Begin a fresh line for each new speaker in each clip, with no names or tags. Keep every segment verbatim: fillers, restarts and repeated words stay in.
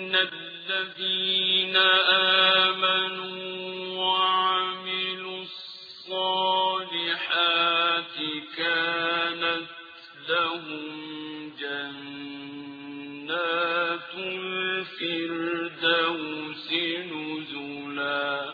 إن الذين آمنوا وعملوا الصالحات كانت لهم جنات الفردوس نزلا.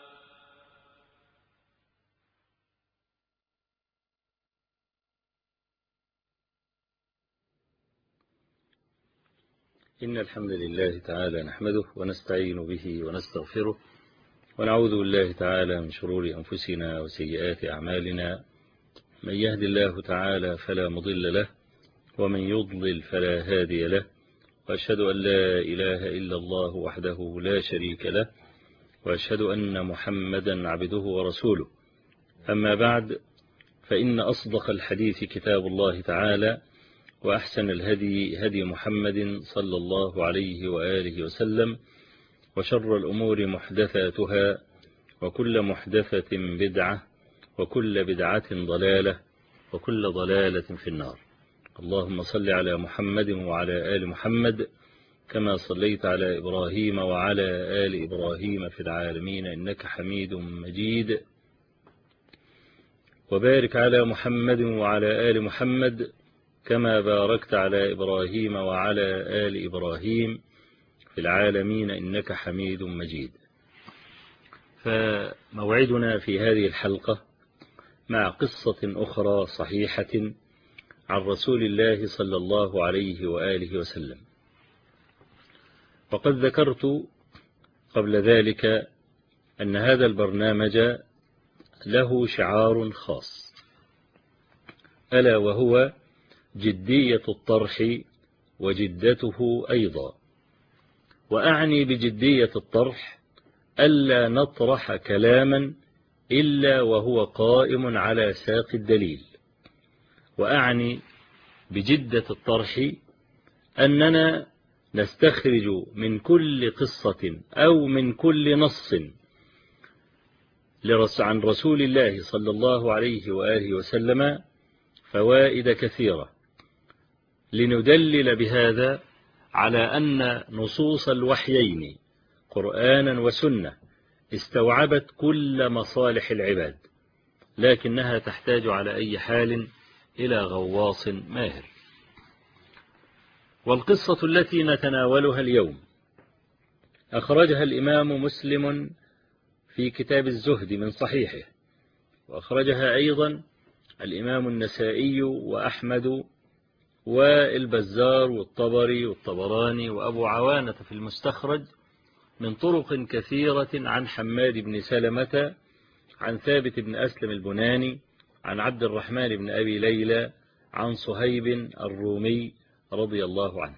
إن الحمد لله تعالى نحمده ونستعين به ونستغفره ونعوذ بالله تعالى من شرور أنفسنا وسيئات أعمالنا. من يهد الله تعالى فلا مضل له ومن يضلل فلا هادي له، وأشهد أن لا إله إلا الله وحده لا شريك له، وأشهد أن محمدا عبده ورسوله. أما بعد، فإن أصدق الحديث كتاب الله تعالى، وأحسن الهدي هدي محمد صلى الله عليه وآله وسلم، وشر الأمور محدثاتها، وكل محدثة بدعة، وكل بدعة ضلالة، وكل ضلالة في النار. اللهم صل على محمد وعلى آل محمد كما صليت على إبراهيم وعلى آل إبراهيم في العالمين إنك حميد مجيد، وبارك على محمد وعلى آل محمد كما باركت على إبراهيم وعلى آل إبراهيم في العالمين إنك حميد مجيد. فموعدنا في هذه الحلقة مع قصة أخرى صحيحة عن رسول الله صلى الله عليه وآله وسلم. وقد ذكرت قبل ذلك أن هذا البرنامج له شعار خاص، ألا وهو جدية الطرح وجدته أيضا. وأعني بجدية الطرح ألا نطرح كلاما إلا وهو قائم على ساق الدليل، وأعني بجدة الطرح أننا نستخرج من كل قصة أو من كل نص عن رسول الله صلى الله عليه وآله وسلم فوائد كثيرة، لندلل بهذا على أن نصوص الوحيين قرآنا وسنة استوعبت كل مصالح العباد، لكنها تحتاج على أي حال إلى غواص ماهر. والقصة التي نتناولها اليوم أخرجها الإمام مسلم في كتاب الزهد من صحيحه، وأخرجها أيضا الإمام النسائي وأحمد والبزار والطبري والطبراني وأبو عوانة في المستخرج من طرق كثيرة عن حماد بن سلمة عن ثابت بن أسلم البناني عن عبد الرحمن بن أبي ليلى عن صهيب الرومي رضي الله عنه.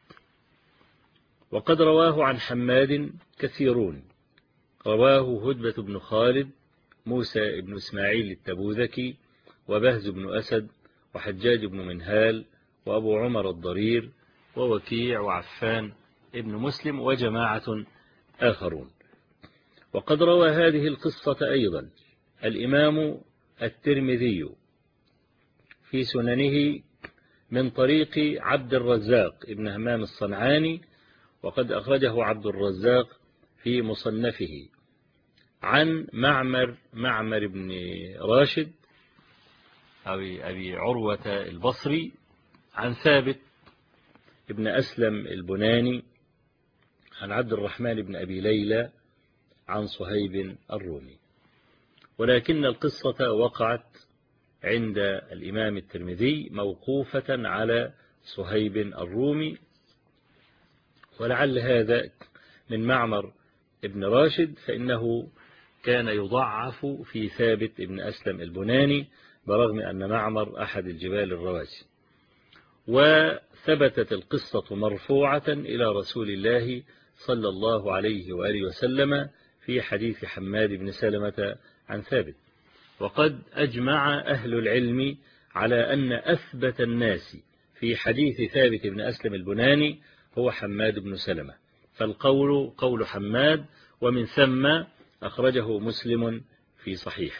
وقد رواه عن حماد كثيرون، رواه هدبة بن خالد، موسى بن إسماعيل التبوذكي، وبهز بن أسد، وحجاج بن منهال، وأبو عمر الضرير، ووكيع، وعفان ابن مسلم، وجماعة آخرون. وقد روى هذه القصة أيضا الإمام الترمذي في سننه من طريق عبد الرزاق ابن همام الصنعاني، وقد أخرجه عبد الرزاق في مصنفه عن معمر معمر بن راشد أبي, أبي عروة البصري عن ثابت ابن أسلم البناني عن عبد الرحمن بن أبي ليلى عن صهيب الرومي. ولكن القصة وقعت عند الإمام الترمذي موقوفة على صهيب الرومي، ولعل هذا من معمر ابن راشد، فإنه كان يضعف في ثابت ابن أسلم البناني برغم أن معمر أحد الجبال الرواسي. وثبتت القصة مرفوعة إلى رسول الله صلى الله عليه وآله وسلم في حديث حماد بن سلمة عن ثابت. وقد أجمع أهل العلم على أن أثبت الناس في حديث ثابت بن أسلم البناني هو حماد بن سلمة، فالقول قول حماد، ومن ثم أخرجه مسلم في صحيحه.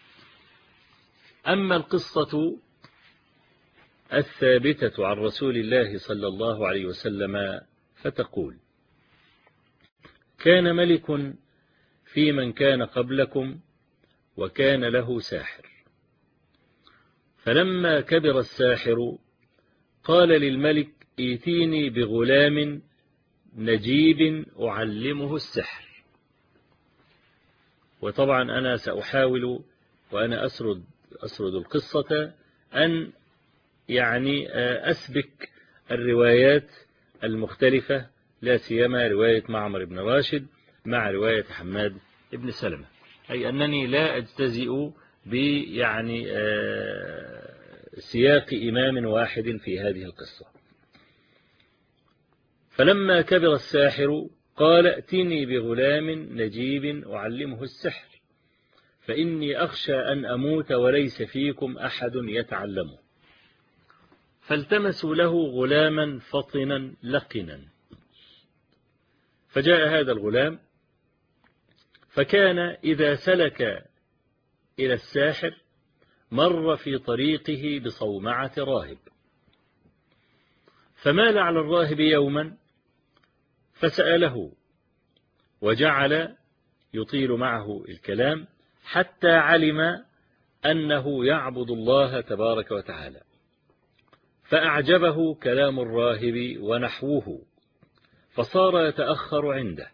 أما القصة الثابتة عن رسول الله صلى الله عليه وسلم فتقول: كان ملك في من كان قبلكم وكان له ساحر، فلما كبر الساحر قال للملك ائتيني بغلام نجيب أعلمه السحر. وطبعا أنا سأحاول وأنا أسرد, أسرد القصة أن يعني أسبك الروايات المختلفة، لا سيما رواية معمر بن راشد مع رواية حماد بن سلمة، أي أنني لا أجتزئ بيعني سياق إمام واحد في هذه القصة. فلما كبر الساحر قال ائتني بغلام نجيب أعلمه السحر فإني أخشى أن أموت وليس فيكم أحد يتعلمه. فالتمسوا له غلاما فطنا لقنا، فجاء هذا الغلام فكان إذا سلك إلى الساحر مر في طريقه بصومعة راهب، فمال على الراهب يوما فسأله وجعل يطيل معه الكلام حتى علم أنه يعبد الله تبارك وتعالى، فأعجبه كلام الراهب ونحوه فصار يتأخر عنده،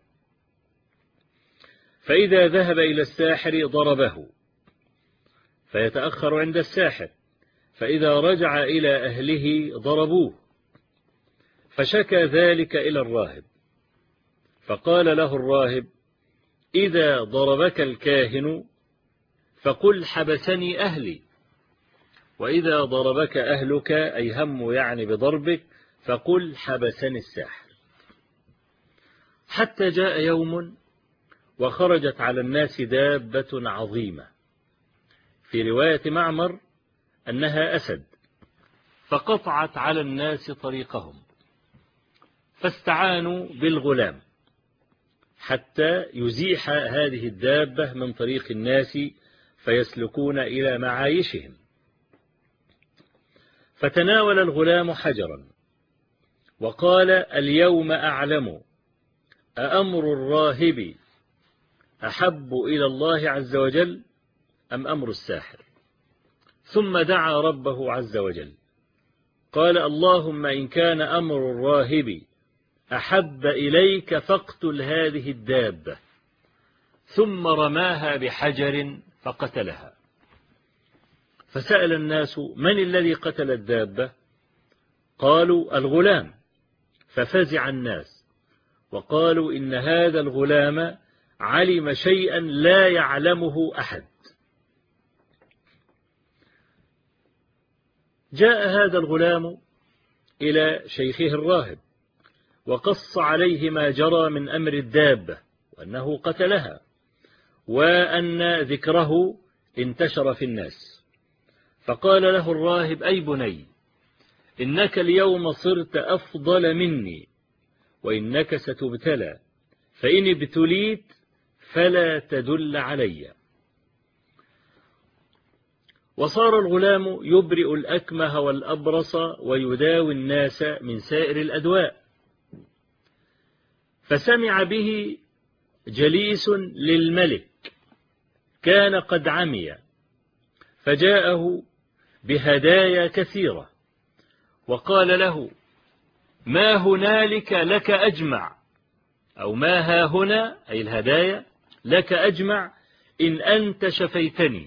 فإذا ذهب إلى الساحر ضربه فيتأخر عند الساحر، فإذا رجع إلى أهله ضربوه، فشكى ذلك إلى الراهب، فقال له الراهب إذا ضربك الكاهن فقل حبسني أهلي، وإذا ضربك أهلك أي هم يعني بضربك فقل حبسني الساحر. حتى جاء يوم وخرجت على الناس دابة عظيمة، في رواية معمر أنها أسد، فقطعت على الناس طريقهم، فاستعانوا بالغلام حتى يزيح هذه الدابة من طريق الناس فيسلكون إلى معايشهم. فتناول الغلام حجرا وقال اليوم أعلم أأمر الراهب أحب إلى الله عز وجل أم أمر الساحر؟ ثم دعا ربه عز وجل قال اللهم إن كان أمر الراهب أحب إليك فاقتل هذه الدابة، ثم رماها بحجر فقتلها. فسأل الناس من الذي قتل الدابة؟ قالوا الغلام، ففزع الناس وقالوا إن هذا الغلام علم شيئا لا يعلمه أحد. جاء هذا الغلام إلى شيخه الراهب وقص عليه ما جرى من أمر الدابة وأنه قتلها وأن ذكره انتشر في الناس. فقال له الراهب أي بني إنك اليوم صرت أفضل مني وإنك ستبتلى، فإن ابتليت فلا تدل علي. وصار الغلام يبرئ الأكمه والأبرص ويداوي الناس من سائر الأدواء. فسمع به جليس للملك كان قد عمي، فجاءه بهدايا كثيرة وقال له ما هنالك لك أجمع، أو ما ها هنا أي الهدايا لك أجمع إن أنت شفيتني.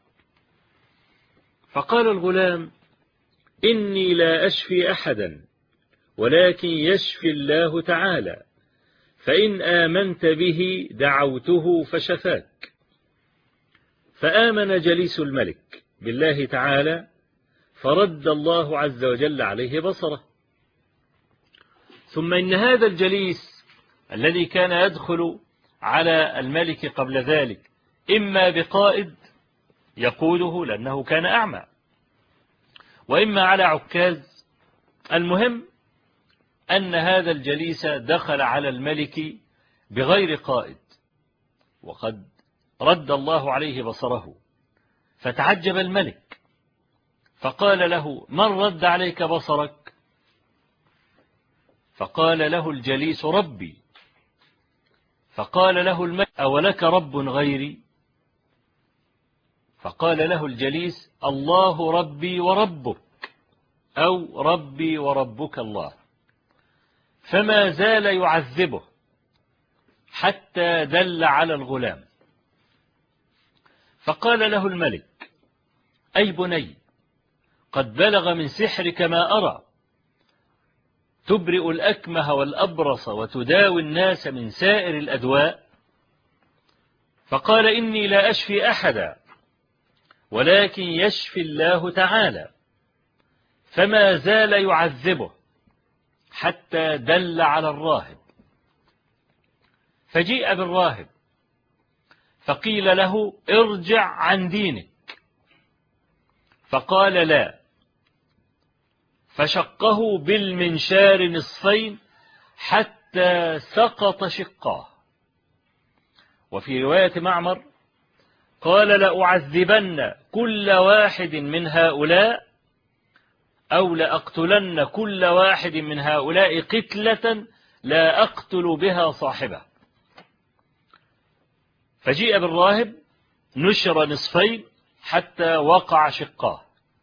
فقال الغلام إني لا أشفي أحدا ولكن يشفي الله تعالى، فإن آمنت به دعوته فشفاك. فآمن جليس الملك بالله تعالى فرد الله عز وجل عليه بصره. ثم إن هذا الجليس الذي كان يدخل على الملك قبل ذلك إما بقائد يقوده لأنه كان أعمى، وإما على عكاز، المهم أن هذا الجليس دخل على الملك بغير قائد، وقد رد الله عليه بصره. فتعجب الملك فقال له من رد عليك بصرك؟ فقال له الجليس ربي. فقال له الملك أولك رب غيري؟ فقال له الجليس الله ربي وربك، أو ربي وربك الله. فما زال يعذبه حتى دل على الغلام. فقال له الملك أي بني، قد بلغ من سحرك ما أرى، تبرئ الأكمه والأبرص وتداوي الناس من سائر الأدواء. فقال إني لا أشفي أحدا ولكن يشفي الله تعالى. فما زال يعذبه حتى دل على الراهب. فجيء بالراهب فقيل له ارجع عن دينك، فقال لا، فشقه بالمنشار نصفين حتى سقط شقاه. وفي رواية معمر قال لأعذبن كل واحد من هؤلاء أو لأقتلن كل واحد من هؤلاء قتلة لا أقتل بها صاحبه. فجيء بالراهب نشر نصفين حتى وقع شقاه،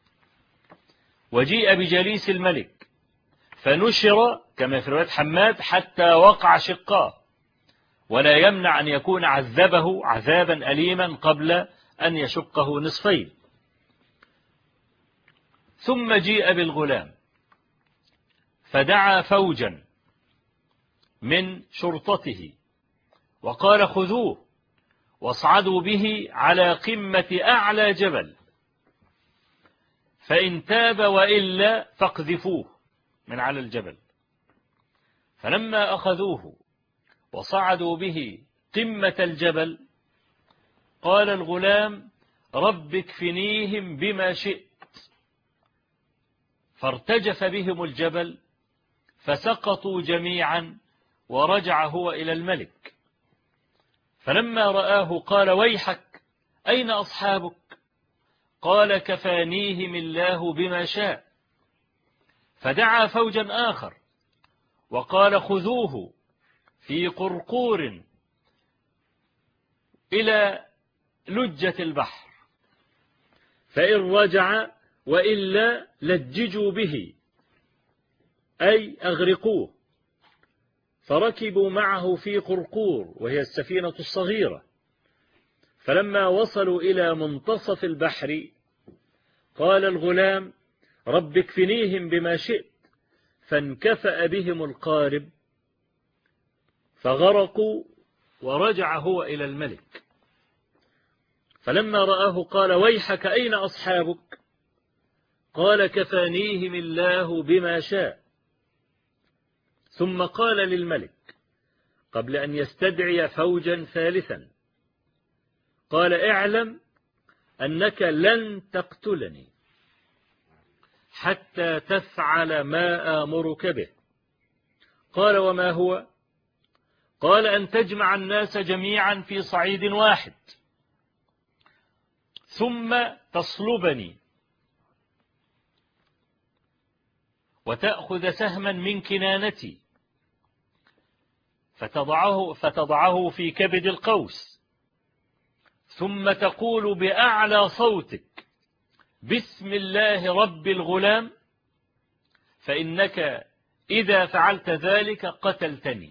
وجيء بجليس الملك فنشر كما في رواية حماد حتى وقع شقاه، ولا يمنع أن يكون عذبه عذابا أليما قبل أن يشقه نصفين. ثم جيء بالغلام فدعا فوجا من شرطته وقال خذوه واصعدوا به على قمة أعلى جبل، فإن تاب وإلا فاقذفوه من على الجبل. فلما أخذوه وصعدوا به قمة الجبل قال الغلام رب اكفنيهم بما شئت، فارتجف بهم الجبل فسقطوا جميعا، ورجع هو إلى الملك. فلما رآه قال ويحك أين أصحابك؟ قال كفانيهم الله بما شاء. فدعا فوجا آخر وقال خذوه في قرقور إلى لجة البحر، فإن رجع وإلا لججوا به أي أغرقوه. فركبوا معه في قرقور وهي السفينة الصغيرة. فلما وصلوا إلى منتصف البحر قال الغلام رب اكفنيهم بما شئت، فانكفأ بهم القارب فغرقوا، ورجع هو إلى الملك. فلما رآه قال ويحك أين أصحابك؟ قال كفانيهم الله بما شاء. ثم قال للملك قبل أن يستدعي فوجا ثالثا قال اعلم أنك لن تقتلني حتى تفعل ما آمرك به. قال وما هو؟ قال أن تجمع الناس جميعا في صعيد واحد ثم تصلبني وتأخذ سهما من كنانتي فتضعه, فتضعه في كبد القوس، ثم تقول بأعلى صوتك بسم الله رب الغلام، فإنك إذا فعلت ذلك قتلتني.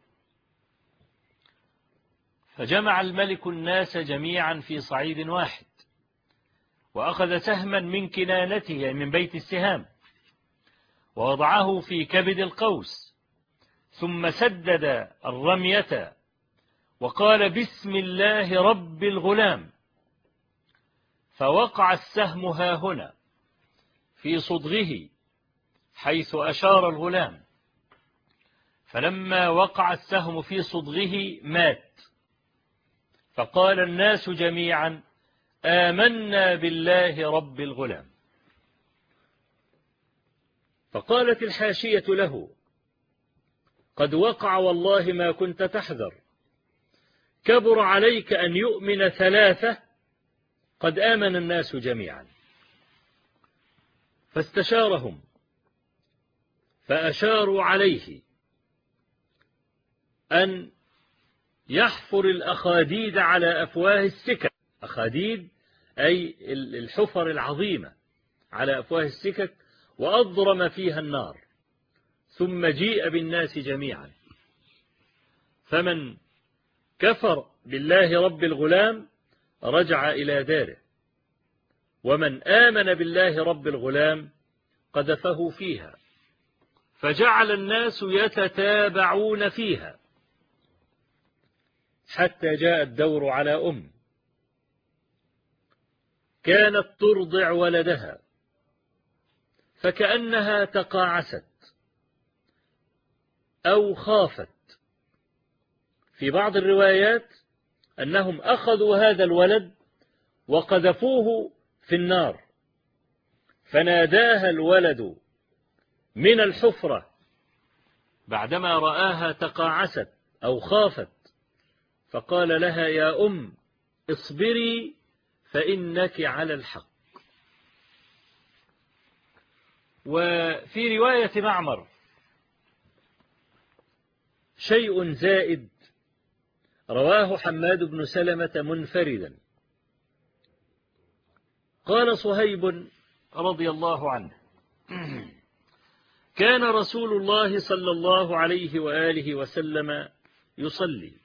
فجمع الملك الناس جميعا في صعيد واحد وأخذ سهما من كنانته يعني من بيت السهام ووضعه في كبد القوس، ثم سدد الرمية وقال بسم الله رب الغلام، فوقع السهم هاهنا في صدغه حيث أشار الغلام. فلما وقع السهم في صدغه مات. فقال الناس جميعا آمنا بالله رب الغلام. فقالت الحاشية له قد وقع والله ما كنت تحذر، كبر عليك أن يؤمن ثلاثة قد آمن الناس جميعا. فاستشارهم فأشاروا عليه أن يحفر الأخاديد على أفواه السكك، أخاديد أي الحفر العظيمة على أفواه السكك، وأضرم فيها النار، ثم جيء بالناس جميعا، فمن كفر بالله رب الغلام رجع إلى داره، ومن آمن بالله رب الغلام قذفه فيها، فجعل الناس يتتابعون فيها حتى جاء الدور على أم كانت ترضع ولدها، فكأنها تقاعست أو خافت. في بعض الروايات أنهم أخذوا هذا الولد وقذفوه في النار، فناداها الولد من الحفرة بعدما رآها تقاعست أو خافت، فقال لها: يا أم اصبري فإنك على الحق. وفي رواية معمر شيء زائد رواه حماد بن سلمة منفردا، قال صهيب رضي الله عنه: كان رسول الله صلى الله عليه وآله وسلم يصلي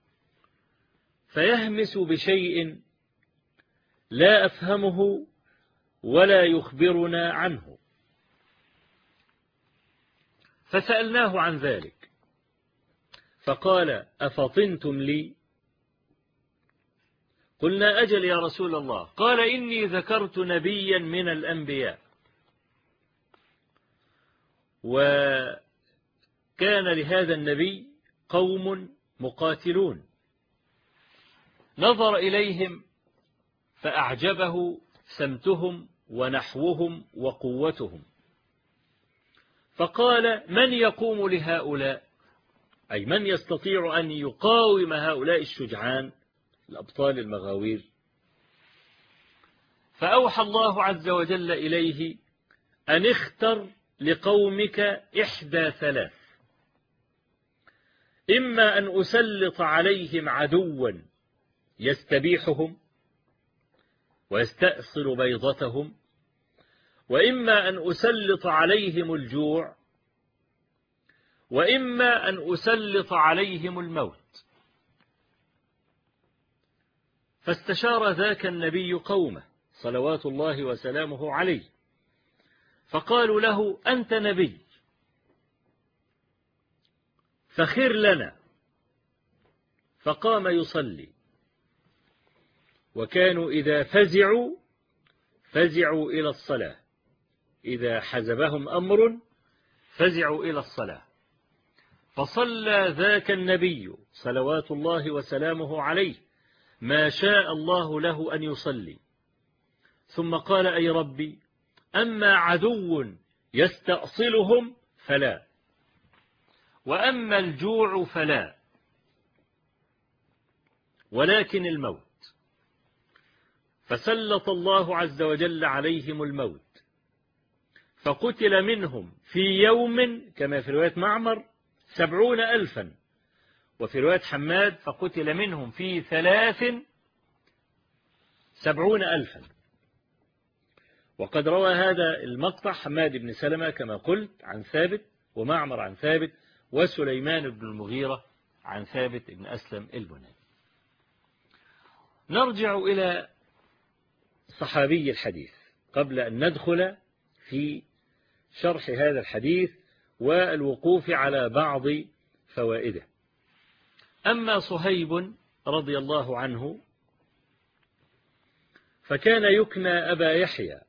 فيهمس بشيء لا أفهمه ولا يخبرنا عنه، فسألناه عن ذلك فقال: أفطنتم لي؟ قلنا: أجل يا رسول الله. قال: إني ذكرت نبيا من الأنبياء، وكان لهذا النبي قوم مقاتلون، نظر إليهم فأعجبه سمتهم ونحوهم وقوتهم، فقال: من يقوم لهؤلاء؟ أي من يستطيع أن يقاوم هؤلاء الشجعان الأبطال المغاوير؟ فأوحى الله عز وجل إليه أن اختر لقومك إحدى ثلاث: إما أن أسلط عليهم عدوا يستبيحهم ويستأصل بيضتهم، وإما أن أسلط عليهم الجوع، وإما أن أسلط عليهم الموت. فاستشار ذاك النبي قومه صلوات الله وسلامه عليه، فقالوا له: أنت نبي فخر لنا. فقام يصلي، وكانوا إذا فزعوا فزعوا إلى الصلاة، إذا حزبهم أمر فزعوا إلى الصلاة. فصلى ذاك النبي صلوات الله وسلامه عليه ما شاء الله له أن يصلي، ثم قال: أي ربي، أما عدو يستأصلهم فلا، وأما الجوع فلا، ولكن الموت. فسلط الله عز وجل عليهم الموت، فقتل منهم في يوم كما في رواية معمر سبعون ألفا، وفي رواية حماد فقتل منهم في ثلاث سبعون ألفا. وقد روى هذا المقطع حماد بن سلمة كما قلت عن ثابت، ومعمر عن ثابت، وسليمان بن المغيرة عن ثابت بن أسلم البناني. نرجع إلى صحابي الحديث قبل أن ندخل في شرح هذا الحديث والوقوف على بعض فوائده. أما صهيب رضي الله عنه فكان يكنى أبا يحيى،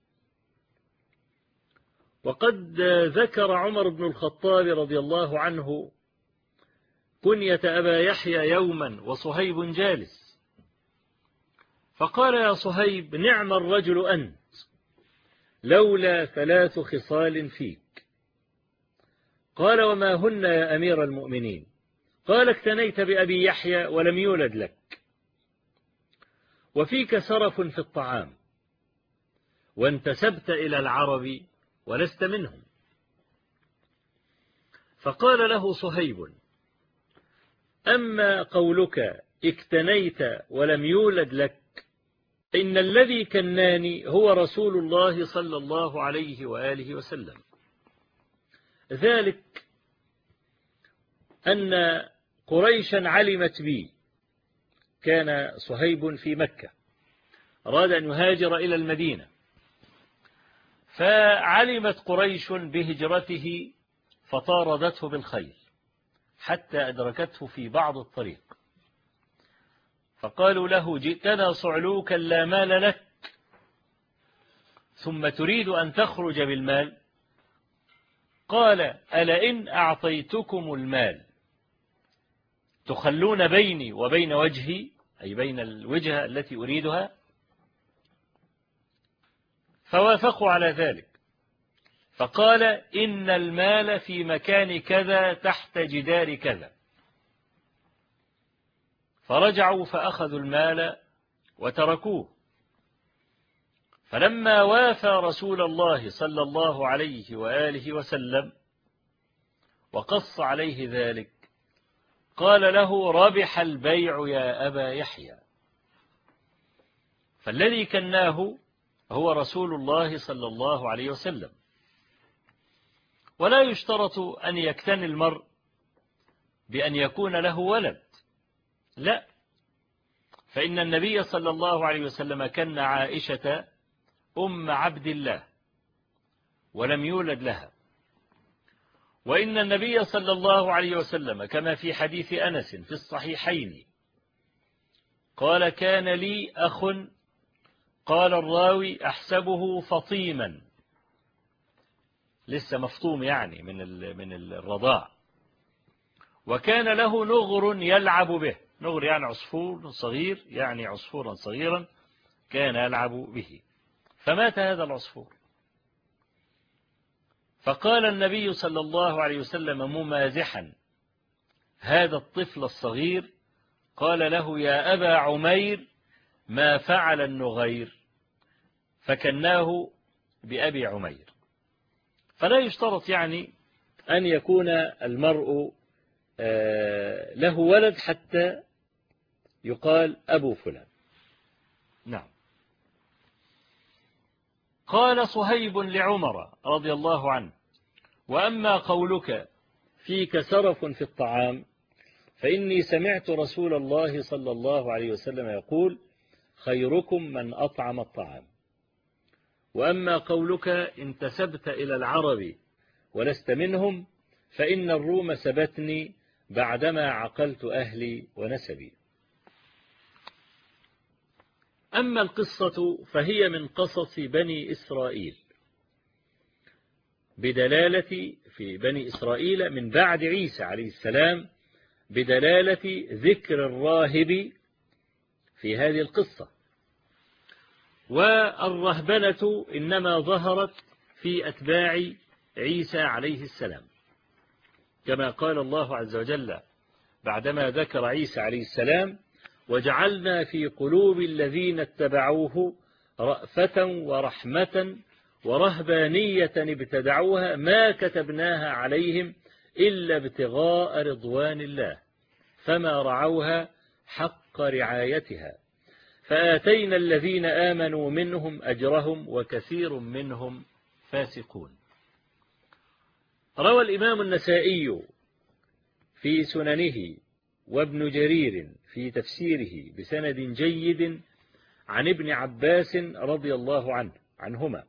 وقد ذكر عمر بن الخطاب رضي الله عنه كنية أبا يحيى يوما وصهيب جالس، فقال: يا صهيب، نعم الرجل أنت، لولا ثلاث خصال فيك. قال: وما هن يا أمير المؤمنين؟ قال: اكتنيت بأبي يحيى ولم يولد لك، وفيك سرف في الطعام، وانتسبت إلى العرب ولست منهم. فقال له صهيب: أما قولك اكتنيت ولم يولد لك، إن الذي كناني هو رسول الله صلى الله عليه وآله وسلم. ذلك أن قريشا علمت بي، كان صهيب في مكة، أراد أن يهاجر إلى المدينة، فعلمت قريش بهجرته فطاردته بالخيل حتى أدركته في بعض الطريق، فقالوا له جئتنا صعلوكا لا مال لك ثم تريد أن تخرج بالمال؟ قال ألئن أعطيتكم المال تخلون بيني وبين وجهي، أي بين الوجهة التي أريدها؟ فوافقوا على ذلك، فقال إن المال في مكان كذا تحت جدار كذا، فرجعوا فأخذوا المال وتركوه. فلما وافى رسول الله صلى الله عليه وآله وسلم وقص عليه ذلك قال له ربح البيع يا أبا يحيى. فالذي كناه هو رسول الله صلى الله عليه وسلم. ولا يشترط أن يكتني المرء بأن يكون له ولد، لا، فإن النبي صلى الله عليه وسلم كن عائشة أم عبد الله ولم يولد لها، وإن النبي صلى الله عليه وسلم كما في حديث أنس في الصحيحين قال كان لي أخ، قال الراوي أحسبه فطيما، لسه مفطوم يعني من من الرضاع، وكان له نغر يلعب به، نغر يعني عصفور صغير، يعني عصفورا صغيرا كان يلعب به، فمات هذا العصفور. فقال النبي صلى الله عليه وسلم ممازحا هذا الطفل الصغير، قال له يا أبا عمير ما فعل النغير، فكناه بأبي عمير. فلا يشترط يعني أن يكون المرء له ولد حتى يقال أبو فلان. نعم. قال صهيب لعمر رضي الله عنه وأما قولك فيك سرف في الطعام فإني سمعت رسول الله صلى الله عليه وسلم يقول خيركم من أطعم الطعام. وأما قولك انتسبت إلى العرب ولست منهم فإن الروم سبتني بعدما عقلت أهلي ونسبي. أما القصة فهي من قصص بني إسرائيل، بدلالة في بني إسرائيل من بعد عيسى عليه السلام، بدلالة ذكر الراهب في هذه القصة. والرهبنة إنما ظهرت في أتباع عيسى عليه السلام، كما قال الله عز وجل بعدما ذكر عيسى عليه السلام وجعلنا في قلوب الذين اتبعوه رأفة ورحمة ورهبانية ابتدعوها ما كتبناها عليهم إلا ابتغاء رضوان الله فما رعوها حق رعايتها فآتينا الذين آمنوا منهم أجرهم وكثير منهم فاسقون. روى الإمام النسائي في سننه وابن جرير في تفسيره بسند جيد عن ابن عباس رضي الله عنه عنهما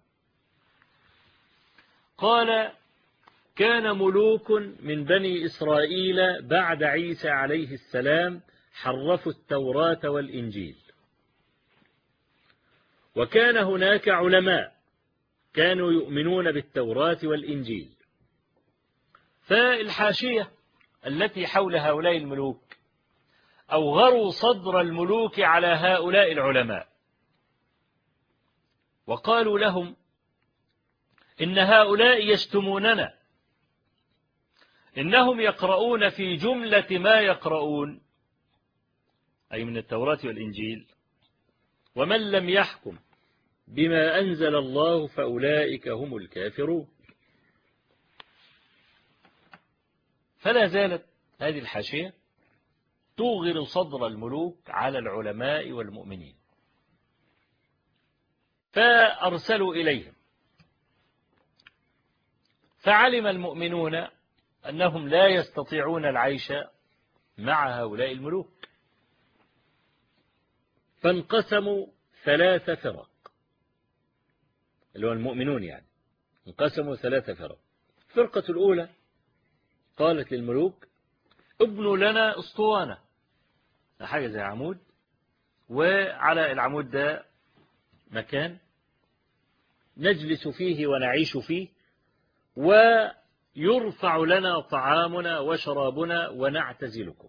قال كان ملوك من بني إسرائيل بعد عيسى عليه السلام حرفوا التوراة والإنجيل، وكان هناك علماء كانوا يؤمنون بالتوراة والإنجيل، فالحاشية التي حول هؤلاء الملوك أوغروا صدر الملوك على هؤلاء العلماء وقالوا لهم إن هؤلاء يشتموننا، إنهم يقرؤون في جملة ما يقرؤون أي من التوراة والإنجيل ومن لم يحكم بما أنزل الله فأولئك هم الكافرون. فلا زالت هذه الحاشية توغر صدر الملوك على العلماء والمؤمنين، فأرسلوا إليهم، فعلم المؤمنون أنهم لا يستطيعون العيش مع هؤلاء الملوك، فانقسموا ثلاث فرق، اللي هو المؤمنون يعني انقسموا ثلاث فرق. الفرقة الأولى قالت للملوك ابنوا لنا اسطوانة، حاجة زي عمود، وعلى العمود ده مكان نجلس فيه ونعيش فيه، ويرفع لنا طعامنا وشرابنا ونعتزلكم.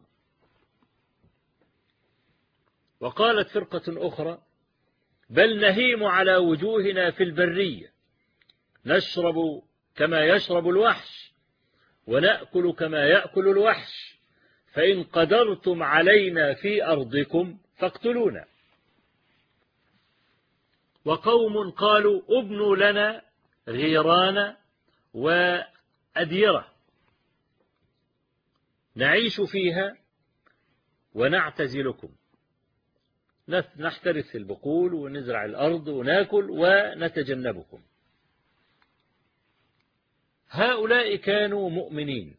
وقالت فرقة أخرى بل نهيم على وجوهنا في البرية، نشرب كما يشرب الوحش ونأكل كما يأكل الوحش، فإن قدرتم علينا في أرضكم فاقتلونا. وقوم قالوا ابنوا لنا غيران وأديرة نعيش فيها ونعتزلكم، نحترث البقول ونزرع الأرض ونأكل ونتجنبكم. هؤلاء كانوا مؤمنين.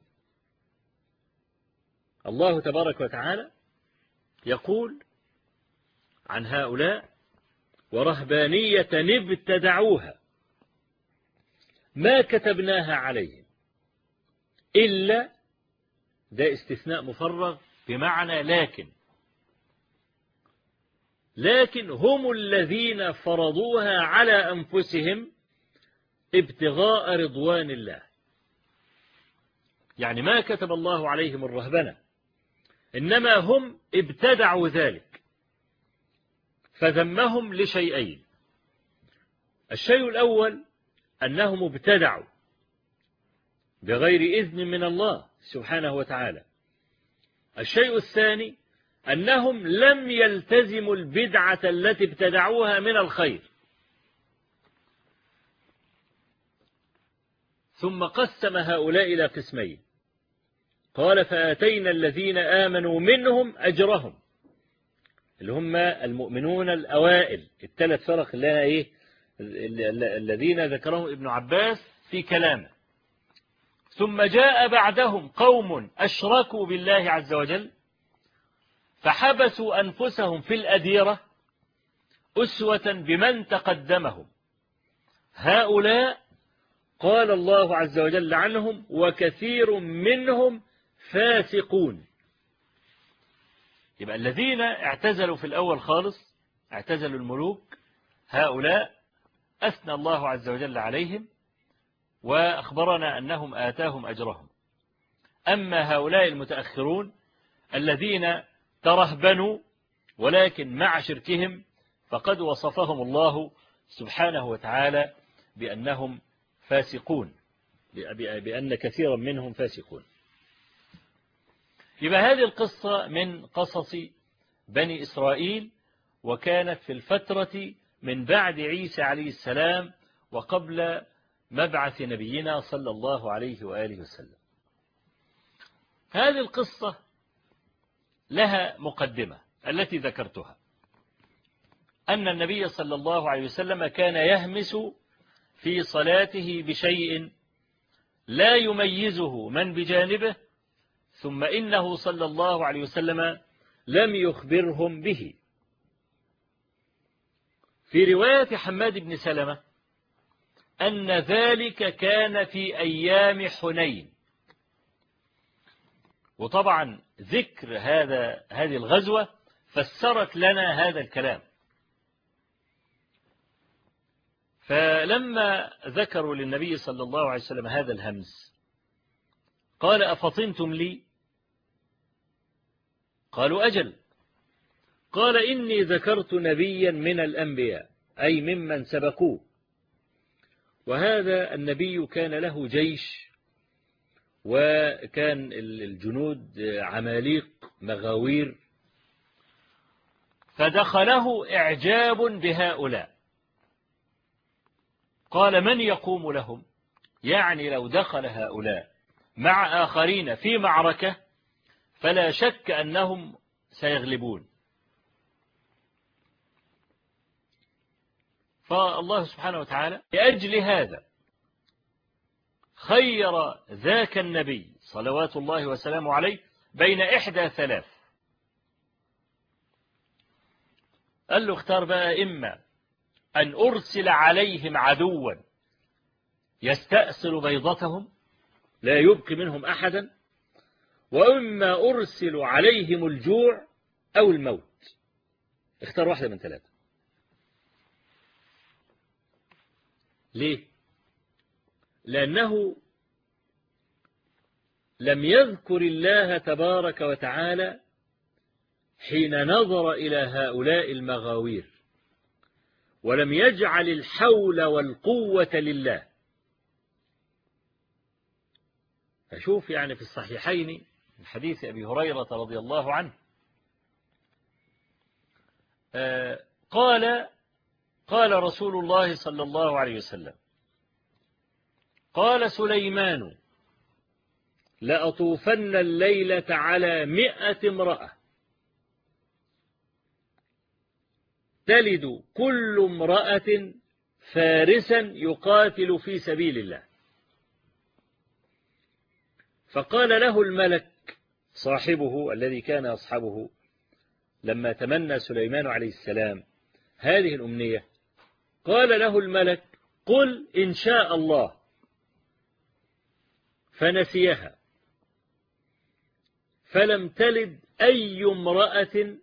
الله تبارك وتعالى يقول عن هؤلاء ورهبانية ابتدعوها ما كتبناها عليهم إلا، ده استثناء مفرغ بمعنى لكن، لكن هم الذين فرضوها على أنفسهم ابتغاء رضوان الله. يعني ما كتب الله عليهم الرهبنة، إنما هم ابتدعوا ذلك، فذمهم لشيئين. الشيء الأول أنهم ابتدعوا بغير إذن من الله سبحانه وتعالى. الشيء الثاني أنهم لم يلتزموا البدعة التي ابتدعوها من الخير. ثم قسم هؤلاء إلى قسمين، قال فآتينا الذين آمنوا منهم أجرهم، اللي هم المؤمنون الأوائل، الثلاث فرق اللي إيه الذين ذكرهم ابن عباس في كلامه. ثم جاء بعدهم قوم أشركوا بالله عز وجل فحبسوا أنفسهم في الأديرة أسوة بمن تقدمهم. هؤلاء قال الله عز وجل عنهم وكثير منهم فاسقون. يبقى الذين اعتزلوا في الأول خالص، اعتزلوا الملوك، هؤلاء أثنى الله عز وجل عليهم وأخبرنا أنهم آتاهم أجرهم. أما هؤلاء المتأخرون الذين ترهبنوا ولكن مع شركهم فقد وصفهم الله سبحانه وتعالى بأنهم فاسقون، بأن كثيرا منهم فاسقون. يبقى هذه القصة من قصص بني إسرائيل، وكانت في الفترة من بعد عيسى عليه السلام وقبل مبعث نبينا صلى الله عليه وآله وسلم. هذه القصة لها مقدمة التي ذكرتها، أن النبي صلى الله عليه وسلم كان يهمس في صلاته بشيء لا يميزه من بجانبه، ثم إنه صلى الله عليه وسلم لم يخبرهم به. في رواية حماد بن سلمة أن ذلك كان في أيام حنين، وطبعا ذكر هذا هذه الغزوة فسرت لنا هذا الكلام. فلما ذكروا للنبي صلى الله عليه وسلم هذا الهمس قال أفطنتم لي؟ قالوا أجل. قال إني ذكرت نبيا من الأنبياء، أي ممن سبقوه، وهذا النبي كان له جيش، وكان الجنود عماليق مغاوير، فدخله إعجاب بهؤلاء. قال من يقوم لهم؟ يعني لو دخل هؤلاء مع آخرين في معركة فلا شك أنهم سيغلبون. فالله سبحانه وتعالى لأجل هذا خير ذاك النبي صلوات الله وسلامه عليه بين إحدى ثلاث. قال له اختار بقى، إما أن أرسل عليهم عدوا يستأصل بيضتهم لا يبقي منهم أحدا، وإما أرسل عليهم الجوع أو الموت. اختار واحدة من ثلاثة. ليه؟ لأنه لم يذكر الله تبارك وتعالى حين نظر إلى هؤلاء المغاوير، ولم يجعل الحول والقوة لله. فشوف يعني في الصحيحين من حديث أبي هريرة رضي الله عنه آه قال قال رسول الله صلى الله عليه وسلم: قال سليمان: لأطوفن الليلة على مئة امرأة تلد كل امرأة فارسا يقاتل في سبيل الله. فقال له الملك صاحبه الذي كان أصحابه لما تمنى سليمان عليه السلام هذه الأمنية، قال له الملك: قل إن شاء الله. فنسيها، فلم تلد أي امرأة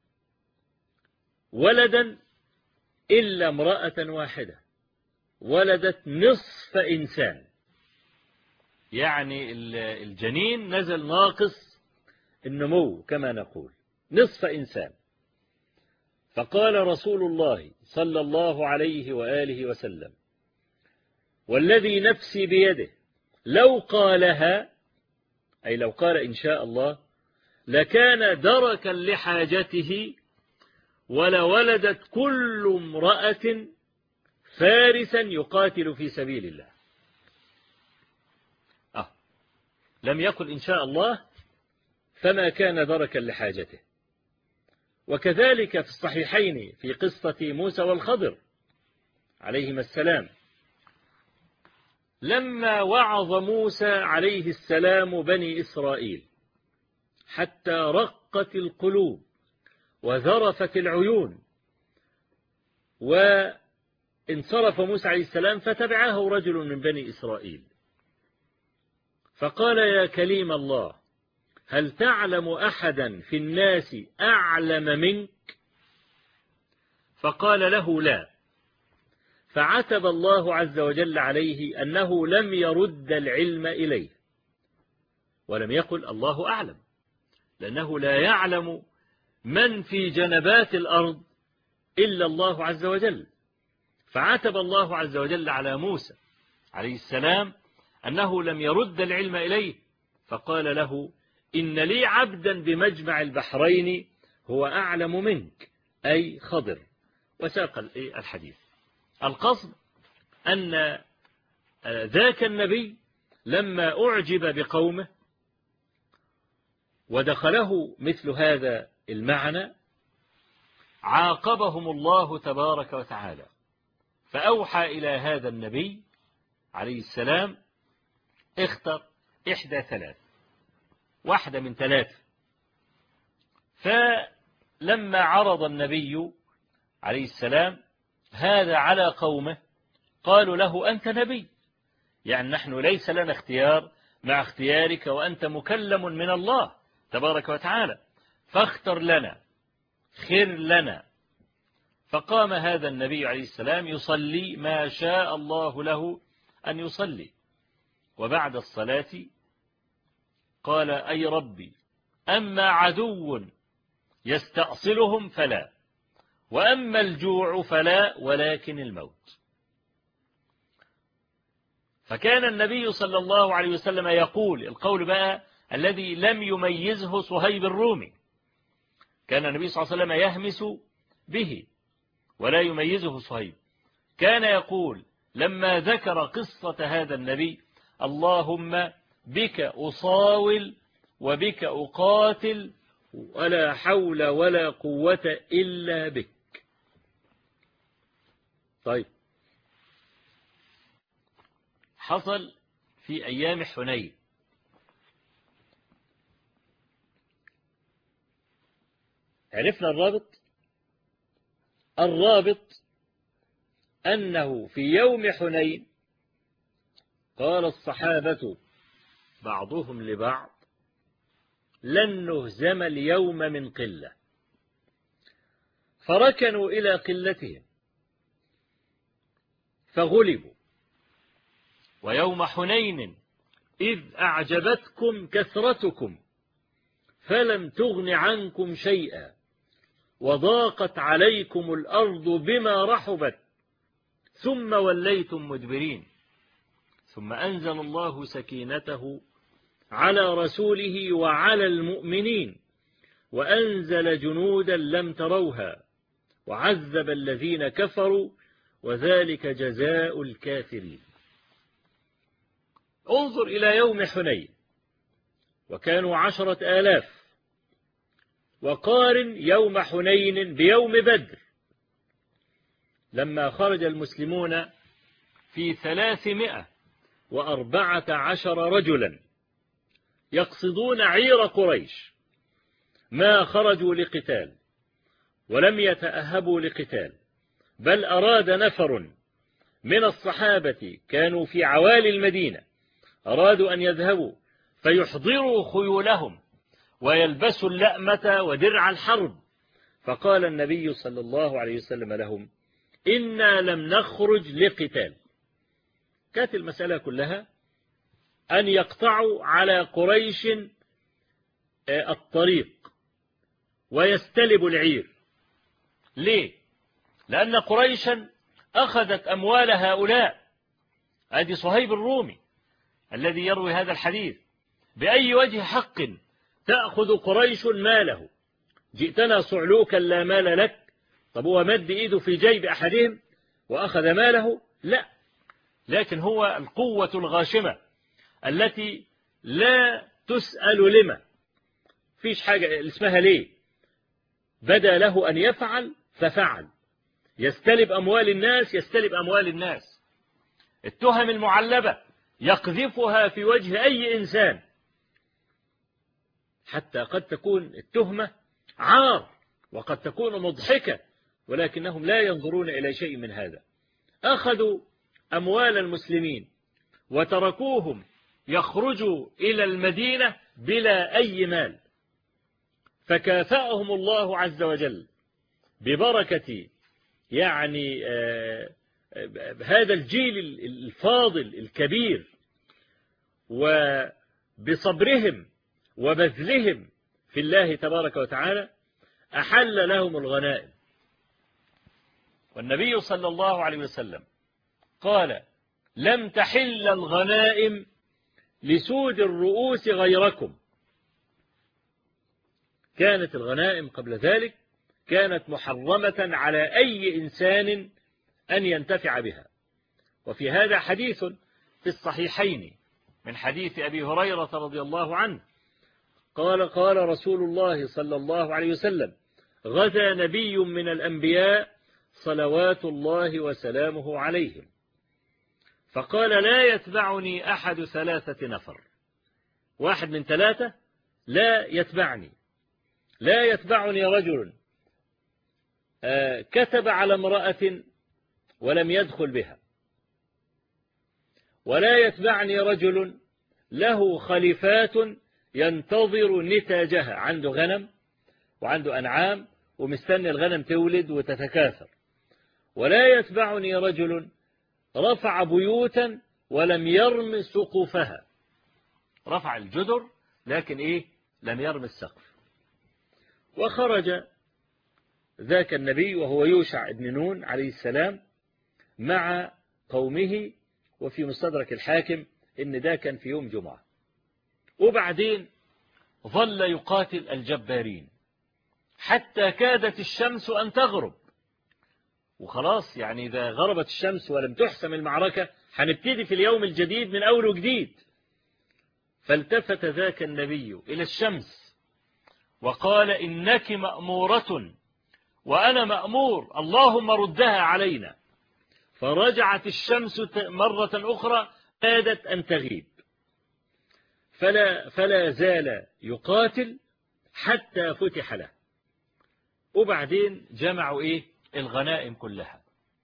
ولدا إلا امرأة واحدة ولدت نصف إنسان، يعني الجنين نزل ناقص النمو كما نقول، نصف إنسان. فقال رسول الله صلى الله عليه وآله وسلم: والذي نفسي بيده لو قالها، أي لو قال إن شاء الله، لكان دركا لحاجته ولولدت كل امرأة فارسا يقاتل في سبيل الله. آه. لم يقل إن شاء الله فما كان دركا لحاجته. وكذلك في الصحيحين في قصة موسى والخضر عليهما السلام، لما وعظ موسى عليه السلام بني إسرائيل حتى رقت القلوب وذرفت العيون، وانصرف موسى عليه السلام فتبعه رجل من بني إسرائيل فقال: يا كليم الله، هل تعلم أحدا في الناس أعلم منك؟ فقال له: لا. فعتب الله عز وجل عليه أنه لم يرد العلم إليه، ولم يقل الله أعلم، لأنه لا يعلم من في جنبات الأرض إلا الله عز وجل. فعتب الله عز وجل على موسى عليه السلام أنه لم يرد العلم إليه، فقال له: إن لي عبدا بمجمع البحرين هو أعلم منك، أي خضر. وساق الحديث. القصد أن ذاك النبي لما أعجب بقومه ودخله مثل هذا المعنى عاقبهم الله تبارك وتعالى، فأوحى إلى هذا النبي عليه السلام: اختر إحدى ثلاث، واحدة من ثلاثة. فلما عرض النبي عليه السلام هذا على قومه قالوا له: أنت نبي، يعني نحن ليس لنا اختيار مع اختيارك، وأنت مكلم من الله تبارك وتعالى، فاختر لنا، خير لنا. فقام هذا النبي عليه السلام يصلي ما شاء الله له أن يصلي، وبعد الصلاة قال: أي ربي، أما عدو يستأصلهم فلا، وأما الجوع فلا، ولكن الموت. فكان النبي صلى الله عليه وسلم يقول القول بقى الذي لم يميزه صهيب الرومي، كان النبي صلى الله عليه وسلم يهمس به ولا يميزه صهيب، كان يقول لما ذكر قصة هذا النبي: اللهم بك أصاول وبك أقاتل ولا حول ولا قوة إلا بك. طيب، حصل في أيام حنين عرفنا الرابط. الرابط أنه في يوم حنين قال الصحابة بعضهم لبعض لن نهزم اليوم من قلة، فركنوا إلى قلتهم فغلبوا. ويوم حنين إذ أعجبتكم كثرتكم فلم تغن عنكم شيئا وضاقت عليكم الأرض بما رحبت ثم وليتم مدبرين، ثم أنزل الله سكينته على رسوله وعلى المؤمنين وأنزل جنودا لم تروها وعذب الذين كفروا وذلك جزاء الكافرين. انظر إلى يوم حنين وكانوا عشرة آلاف، وقارن يوم حنين بيوم بدر لما خرج المسلمون في ثلاثمائة وأربعة عشر رجلا يقصدون عير قريش، ما خرجوا لقتال ولم يتأهبوا لقتال، بل أراد نفر من الصحابة كانوا في عوالي المدينة أرادوا أن يذهبوا فيحضروا خيولهم ويلبسوا اللأمة ودرع الحرب، فقال النبي صلى الله عليه وسلم لهم إنا لم نخرج لقتال. كانت المسألة كلها أن يقطعوا على قريش الطريق ويستلبوا العير. ليه؟ لأن قريشا أخذت أموال هؤلاء. هذه صهيب الرومي الذي يروي هذا الحديث، بأي وجه حق تأخذ قريش ماله؟ جئتنا صعلوكا لا مال لك. طب هو مد إيده في جيب أحدهم وأخذ ماله؟ لا، لكن هو القوة الغاشمة التي لا تسأل لما، فيش حاجة اسمها ليه، بدا له أن يفعل ففعل، يستلب أموال الناس يستلب أموال الناس، التهم المعلبة يقذفها في وجه أي إنسان، حتى قد تكون التهمة عار وقد تكون مضحكة، ولكنهم لا ينظرون إلى شيء من هذا. أخذوا أموال المسلمين وتركوهم يخرجوا إلى المدينة بلا أي مال، فكافأهم الله عز وجل ببركة يعني آه هذا الجيل الفاضل الكبير وبصبرهم وبذلهم في الله تبارك وتعالى، أحل لهم الغنائم. والنبي صلى الله عليه وسلم قال لم تحل الغنائم لسود الرؤوس غيركم. كانت الغنائم قبل ذلك كانت محرمة على أي إنسان أن ينتفع بها. وفي هذا حديث في الصحيحين من حديث أبي هريرة رضي الله عنه قال قال رسول الله صلى الله عليه وسلم غزا نبي من الأنبياء صلوات الله وسلامه عليهم، فقال لا يتبعني أحد ثلاثة نفر، واحد من ثلاثة لا يتبعني، لا يتبعني رجل كتب على امرأة ولم يدخل بها، ولا يتبعني رجل له خليفات ينتظر نتاجها، عنده غنم وعنده أنعام ومستني الغنم تولد وتتكاثر، ولا يتبعني رجل رفع بيوتا ولم يرم سقوفها، رفع الجدر لكن إيه لم يرم السقف. وخرج ذاك النبي وهو يوشع بن نون عليه السلام مع قومه، وفي مستدرك الحاكم إن ده كان في يوم جمعة. وبعدين ظل يقاتل الجبارين حتى كادت الشمس أن تغرب، وخلاص يعني إذا غربت الشمس ولم تحسم المعركة هنبتدي في اليوم الجديد من أول وجديد. فالتفت ذاك النبي إلى الشمس وقال إنك مأمورة وأنا مأمور، اللهم ردها علينا. فرجعت الشمس مرة أخرى كادت أن تغيب، فلا, فلا زال يقاتل حتى فتح له. وبعدين جمعوا إيه؟ الغنائم كلها.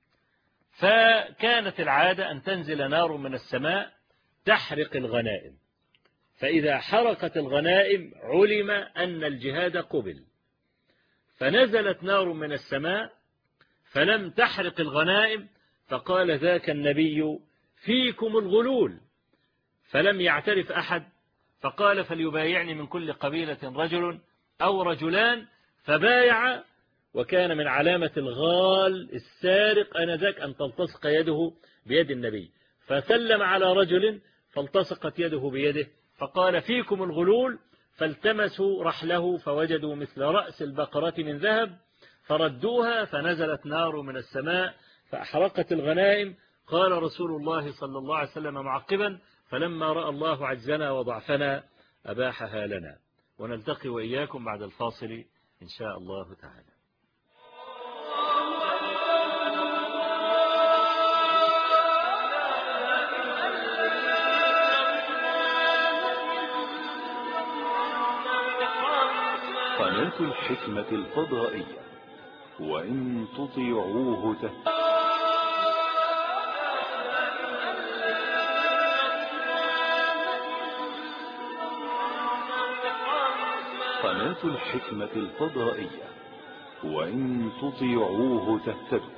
فكانت العادة أن تنزل نار من السماء تحرق الغنائم، فإذا حرقت الغنائم علم أن الجهاد قبل. فنزلت نار من السماء فلم تحرق الغنائم، فقال ذاك النبي فيكم الغلول، فلم يعترف أحد، فقال فليبايعني من كل قبيلة رجل أو رجلان، فبايع. وكان من علامة الغال السارق آنذاك أن تلتصق يده بيد النبي، فسلم على رجل فالتصقت يده بيده، فقال فيكم الغلول، فالتمسوا رحله فوجدوا مثل رأس البقرة من ذهب فردوها، فنزلت نار من السماء فأحرقت الغنائم. قال رسول الله صلى الله عليه وسلم معقبا فلما رأى الله عجزنا وضعفنا أباحها لنا. ونلتقي وإياكم بعد الفاصل إن شاء الله تعالى.
قناة الحكمة الفضائية، وإن تطيعوه تهتدوا. قناة الحكمة الفضائية، وإن تطيعوه تهتدوا.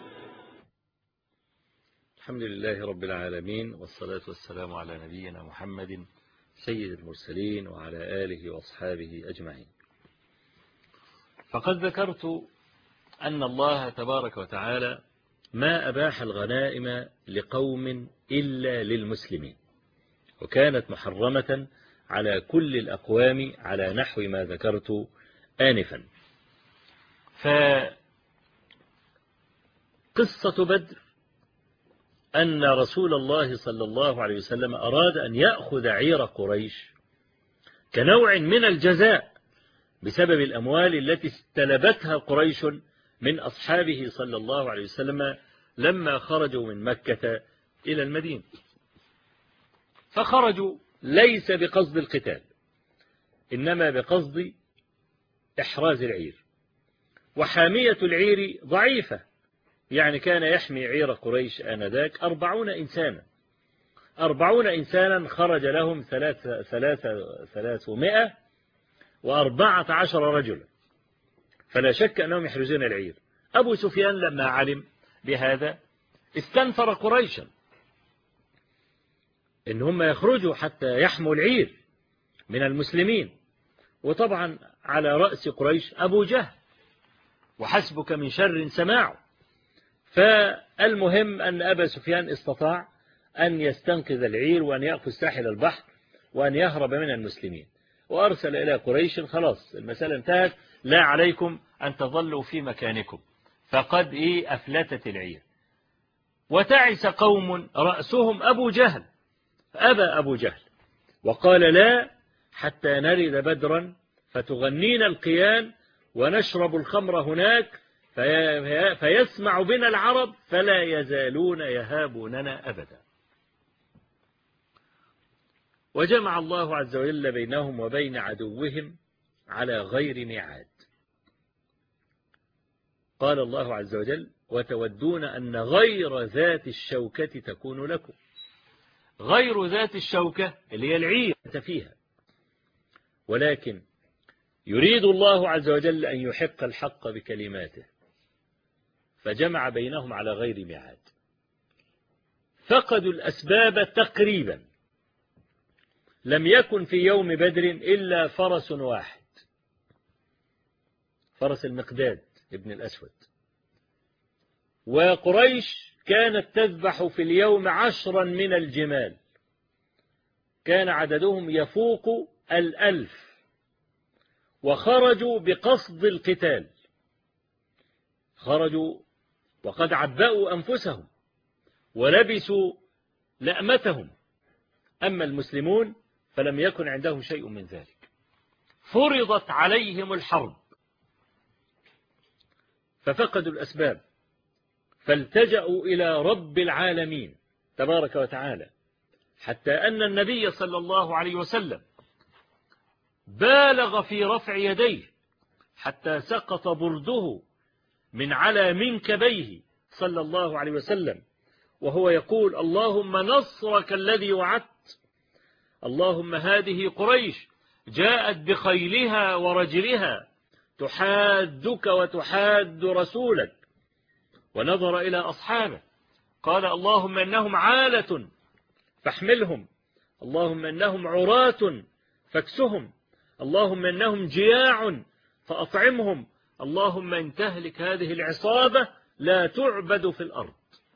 الحمد لله رب العالمين، والصلاة والسلام على نبينا محمد سيد المرسلين وعلى آله وأصحابه أجمعين. فقد ذكرت أن الله تبارك وتعالى ما أباح الغنائم لقوم إلا للمسلمين، وكانت محرمة على كل الأقوام على نحو ما ذكرت آنفا. فقصة بدر أن رسول الله صلى الله عليه وسلم أراد أن يأخذ عير قريش كنوع من الجزاء بسبب الأموال التي استلبتها قريش من أصحابه صلى الله عليه وسلم لما خرجوا من مكة إلى المدينة. فخرجوا ليس بقصد القتال، إنما بقصد إحراز العير، وحامية العير ضعيفة، يعني كان يحمي عير قريش آنذاك أربعون إنسانا أربعون إنسانا خرج لهم ثلاثة ثلاثة ثلاثمائة وأربعة عشر رجلا، فلا شك أنهم يحرزون العير. أبو سفيان لما علم بهذا استنفر قريشا إن هم يخرجوا حتى يحموا العير من المسلمين، وطبعا على رأس قريش أبو جهل، وحسبك من شر سماعه. فالمهم أن أبا سفيان استطاع أن يستنقذ العير وأن يأخذ ساحل البحر وأن يهرب من المسلمين، وأرسل إلى قريش خلاص المسألة انتهت، لا عليكم أن تظلوا في مكانكم، فقد إيه أفلتت العير. وتعس قوم رأسهم أبو جهل، فأبى أبو جهل وقال لا حتى نرد بدرا فتغنينا القيان ونشرب الخمر هناك في فيسمع بنا العرب فلا يزالون يهابوننا أبدا. وجمع الله عز وجل بينهم وبين عدوهم على غير ميعاد. قال الله عز وجل وتودون أن غير ذات الشوكة تكون لكم. غير ذات الشوكة اللي هي العير فيها، ولكن يريد الله عز وجل أن يحق الحق بكلماته، فجمع بينهم على غير ميعاد. فقدوا الأسباب تقريبا، لم يكن في يوم بدر إلا فرس واحد، فرس المقداد ابن الأسود. وقريش كانت تذبح في اليوم عشرا من الجمال، كان عددهم يفوق الألف، وخرجوا بقصد القتال، خرجوا وقد عبأوا أنفسهم ولبسوا لأمتهم. أما المسلمون فلم يكن عنده شيء من ذلك. فرضت عليهم الحرب ففقدوا الأسباب، فالتجأوا إلى رب العالمين تبارك وتعالى، حتى أن النبي صلى الله عليه وسلم بالغ في رفع يديه حتى سقط برده من على منكبيه صلى الله عليه وسلم، وهو يقول: اللهم نصرك الذي وعدت، اللهم هذه قريش جاءت بخيلها ورجلها تحادك وتحاد رسولك. ونظر إلى أصحابه قال: اللهم إنهم عالة فاحملهم، اللهم إنهم عراة فاكسهم، اللهم إنهم جياع فأطعمهم، اللهم إن تهلك هذه العصابة لا تعبد في الأرض.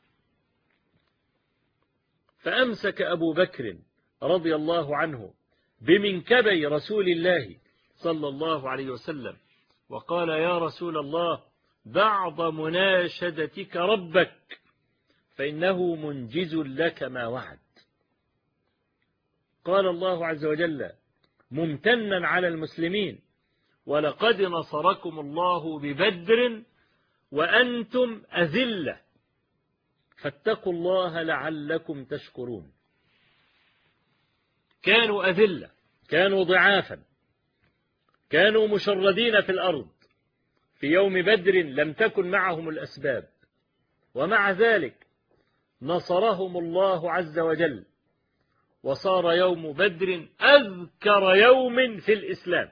فأمسك أبو بكر رضي الله عنه بمنكبي رسول الله صلى الله عليه وسلم وقال: يا رسول الله، بعض مناشدتك ربك فإنه منجز لك ما وعد. قال الله عز وجل ممتنا على المسلمين: ولقد نصركم الله ببدر وأنتم أذلة فاتقوا الله لعلكم تشكرون. كانوا أذلة، كانوا ضعافا، كانوا مشردين في الأرض، في يوم بدر لم تكن معهم الأسباب، ومع ذلك نصرهم الله عز وجل، وصار يوم بدر أذكر يوم في الإسلام،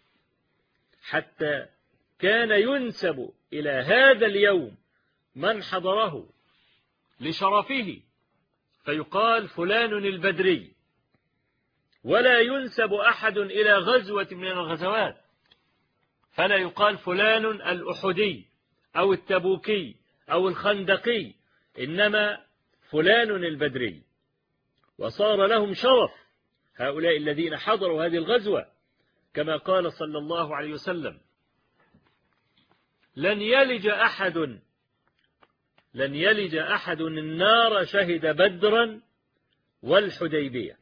حتى كان ينسب إلى هذا اليوم من حضره لشرفه فيقال فلان البدري، ولا ينسب أحد إلى غزوة من الغزوات فلا يقال فلان الأحدي أو التبوكي أو الخندقي، إنما فلان البدري. وصار لهم شرف هؤلاء الذين حضروا هذه الغزوة، كما قال صلى الله عليه وسلم: لن يلج أحد لن يلج أحد النار شهد بدرا والحديبية.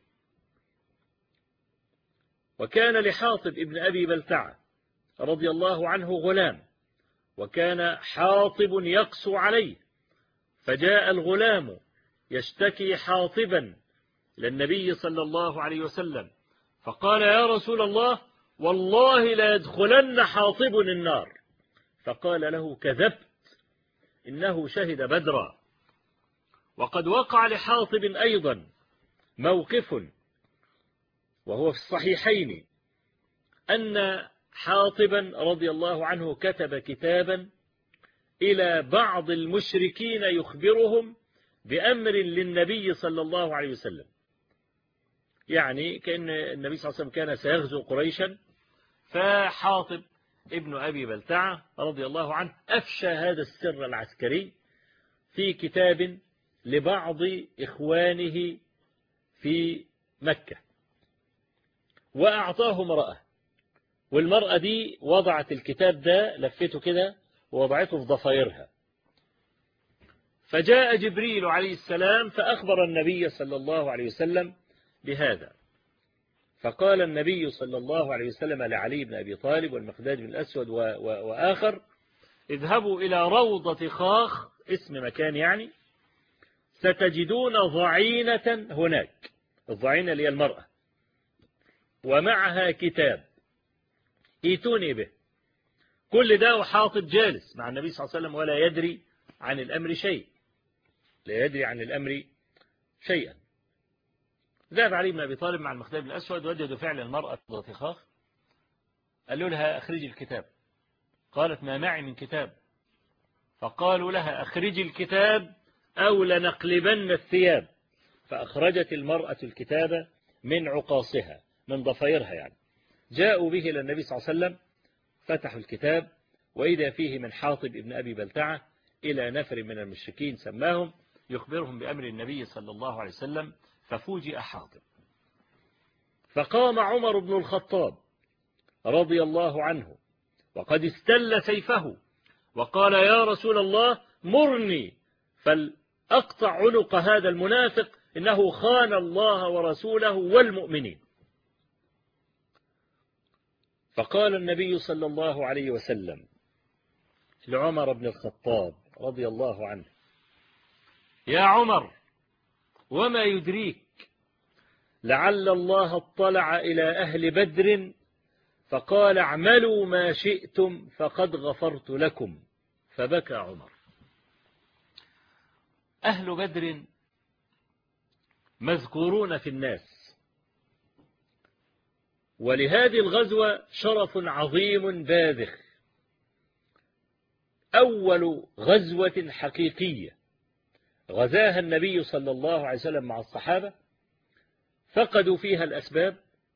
وكان لحاطب ابن أبي بلتعة رضي الله عنه غلام، وكان حاطب يقسو عليه، فجاء الغلام يشتكي حاطبا للنبي صلى الله عليه وسلم، فقال: يا رسول الله، والله لا يدخلن حاطب النار. فقال له: كذبت، إنه شهد بدرا. وقد وقع لحاطب أيضا موقف وهو في الصحيحين، أن حاطبا رضي الله عنه كتب كتابا إلى بعض المشركين يخبرهم بأمر للنبي صلى الله عليه وسلم، يعني كأن النبي صلى الله عليه وسلم كان سيغزو قريشا، فحاطب ابن أبي بلتعة رضي الله عنه أفشى هذا السر العسكري في كتاب لبعض إخوانه في مكة، وأعطاه امرأة، والمرأة دي وضعت الكتاب ده، لفته كده ووضعته في ضفايرها. فجاء جبريل عليه السلام فأخبر النبي صلى الله عليه وسلم بهذا، فقال النبي صلى الله عليه وسلم لعلي بن أبي طالب والمقداد بن الأسود وآخر: اذهبوا إلى روضة خاخ، اسم مكان يعني، ستجدون ضعينة هناك، الضعينة اللي هي المرأة، ومعها كتاب، ائتوني به. كل ده وحاطب جالس مع النبي صلى الله عليه وسلم ولا يدري عن الأمر شيء، لا يدري عن الأمر شيئا. ذهب علي بن أبي طالب مع المقداد بن الأسود، وجدوا فعل المرأة ضخاخ، قالوا لها: أخرجي الكتاب. قالت: ما معي من كتاب. فقالوا لها: أخرجي الكتاب أو لنقلبن الثياب. فأخرجت المرأة الكتاب من عقاصها، من ضفيرها يعني. جاءوا به إلى النبي صلى الله عليه وسلم، فتحوا الكتاب وإذا فيه من حاطب ابن أبي بلتعة إلى نفر من المشركين سماهم يخبرهم بأمر النبي صلى الله عليه وسلم، ففوجئ حاطب. فقام عمر بن الخطاب رضي الله عنه وقد استل سيفه وقال: يا رسول الله، مرني فلأقطع عنق هذا المنافق، إنه خان الله ورسوله والمؤمنين. فقال النبي صلى الله عليه وسلم لعمر بن الخطاب رضي الله عنه: يا عمر، وما يدريك لعل الله اطلع إلى أهل بدر فقال اعملوا ما شئتم فقد غفرت لكم. فبكى عمر. أهل بدر مذكورون في الناس، ولهذه الغزوة شرف عظيم باذخ، أول غزوة حقيقية غزاها النبي صلى الله عليه وسلم مع الصحابة، فقدوا فيها الأسباب،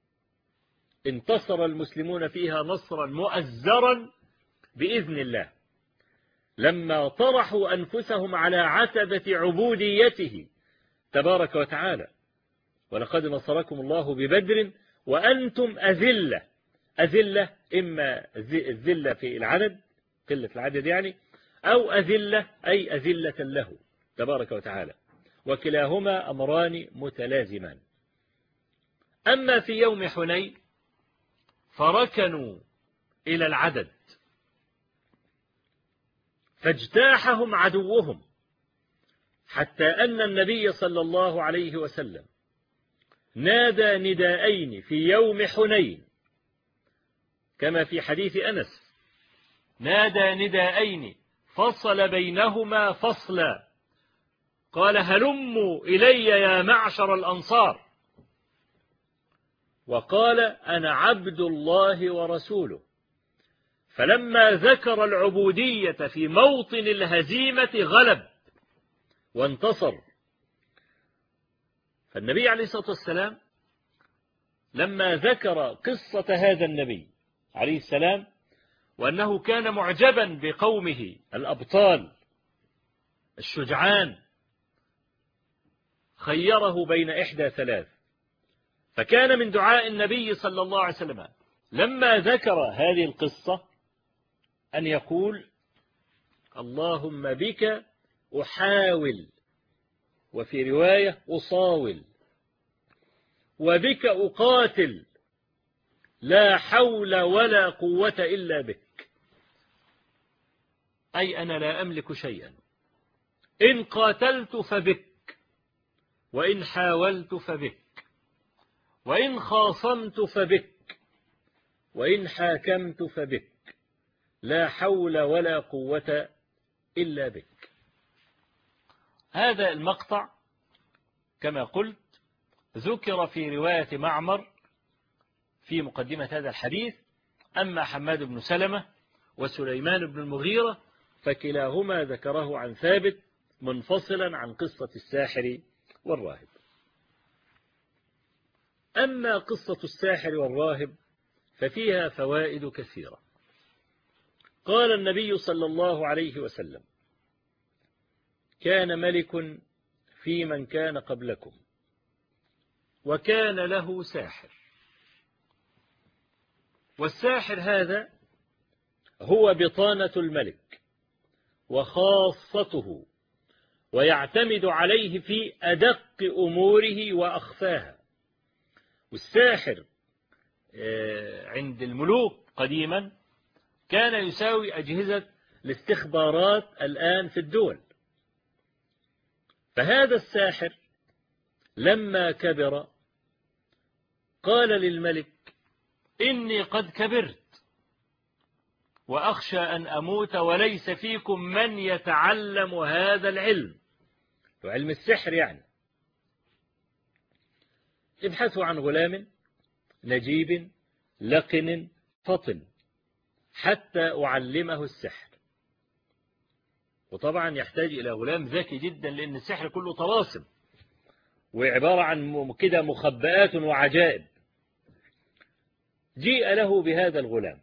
انتصر المسلمون فيها نصرا مؤزرا بإذن الله، لما طرحوا أنفسهم على عتبة عبوديته تبارك وتعالى. ولقد نصركم الله ببدر وأنتم أذلة. أذلة إما الذلة في العدد، قلة العدد يعني، أو أذلة أي أذلة له تبارك وتعالى، وكلاهما أمران متلازمان. أما في يوم حنين فركنوا إلى العدد، فاجتاحهم عدوهم، حتى أن النبي صلى الله عليه وسلم نادى نداءين في يوم حنين كما في حديث أنس: نادى نداءين فصل بينهما فصلا، قال: هلموا إلي يا معشر الأنصار، وقال: أنا عبد الله ورسوله. فلما ذكر العبودية في موطن الهزيمة غلب وانتصر. فالنبي عليه الصلاة والسلام لما ذكر قصة هذا النبي عليه السلام، وأنه كان معجبا بقومه الأبطال الشجعان، خيره بين إحدى ثلاث. فكان من دعاء النبي صلى الله عليه وسلم لما ذكر هذه القصة أن يقول: اللهم بك أحاول، وفي رواية أصاول، وبك أقاتل، لا حول ولا قوة إلا بك. أي أنا لا أملك شيئا، إن قاتلت فبك، وإن حاولت فبك، وإن خاصمت فبك، وإن حاكمت فبك، لا حول ولا قوة إلا بك. هذا المقطع كما قلت ذكر في رواية معمر في مقدمة هذا الحديث. أما حماد بن سلمة وسليمان بن المغيرة فكلاهما ذكره عن ثابت منفصلا عن قصة الساحر والراهب. أما قصة الساحر والراهب ففيها فوائد كثيرة. قال النبي صلى الله عليه وسلم: كان ملك في من كان قبلكم، وكان له ساحر، والساحر هذا هو بطانة الملك وخاصته، ويعتمد عليه في أدق أموره وأخفاها. والساحر عند الملوك قديما كان يساوي أجهزة الاستخبارات الآن في الدول. فهذا الساحر لما كبر قال للملك: إني قد كبرت وأخشى أن أموت وليس فيكم من يتعلم هذا العلم، وعلم السحر يعني، ابحثوا عن غلام نجيب لقن فطن حتى أعلمه السحر. وطبعا يحتاج إلى غلام ذكي جدا، لأن السحر كله طلاسم وعبارة عن كده مخبئات وعجائب. جيء له بهذا الغلام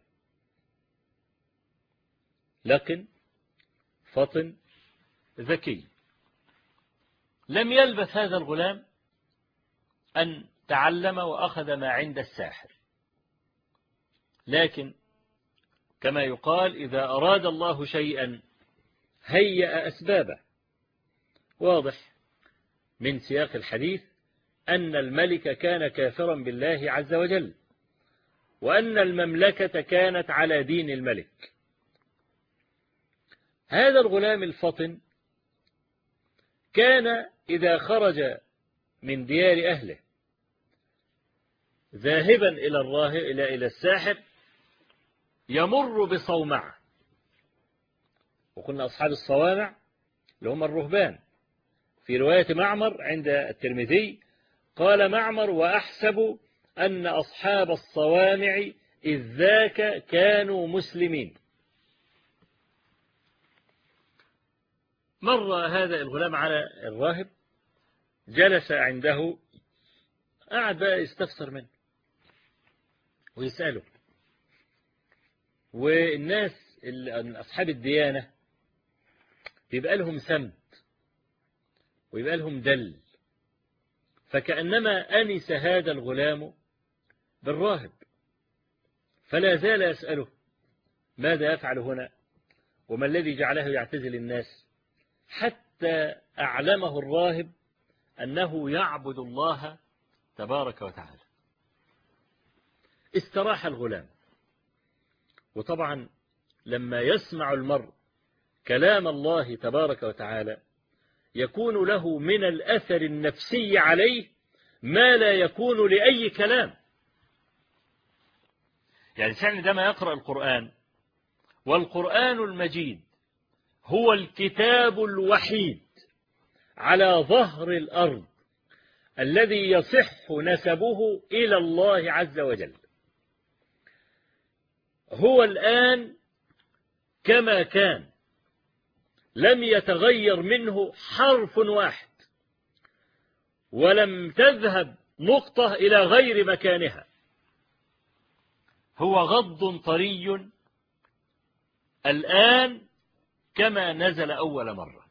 لقن فطن ذكي. لم يلبث هذا الغلام أن تعلم وأخذ ما عند الساحر، لكن كما يقال: إذا أراد الله شيئا هيأ أسبابه. واضح من سياق الحديث أن الملك كان كافرا بالله عز وجل، وأن المملكة كانت على دين الملك. هذا الغلام الفطن كان إذا خرج من ديار أهله ذاهبا إلى الراهب إلى إلى الساحر يمر بصومعة، وقلنا أصحاب الصوامع اللي هم الرهبان. في رواية معمر عند الترمذي قال معمر: وأحسب أن أصحاب الصوامع إذ ذاك كانوا مسلمين. مر هذا الغلام على الراهب، جلس عنده، قعد بقى يستفسر منه ويسأله. والناس أصحاب الديانة بيبقى لهم سمت ويبقى لهم دل، فكأنما أنس هذا الغلام بالراهب، فلا زال يسأله: ماذا يفعل هنا؟ وما الذي جعله يعتزل الناس؟ حتى أعلمه الراهب أنه يعبد الله تبارك وتعالى. استراح الغلام. وطبعا لما يسمع المرء كلام الله تبارك وتعالى يكون له من الأثر النفسي عليه ما لا يكون لأي كلام. يعني الإنسان عندما يقرأ القرآن، والقرآن المجيد هو الكتاب الوحيد على ظهر الأرض الذي يصح نسبه إلى الله عز وجل، هو الآن كما كان، لم يتغير منه حرف واحد، ولم تذهب نقطة إلى غير مكانها. هو غض طري الآن كما نزل أول مرة.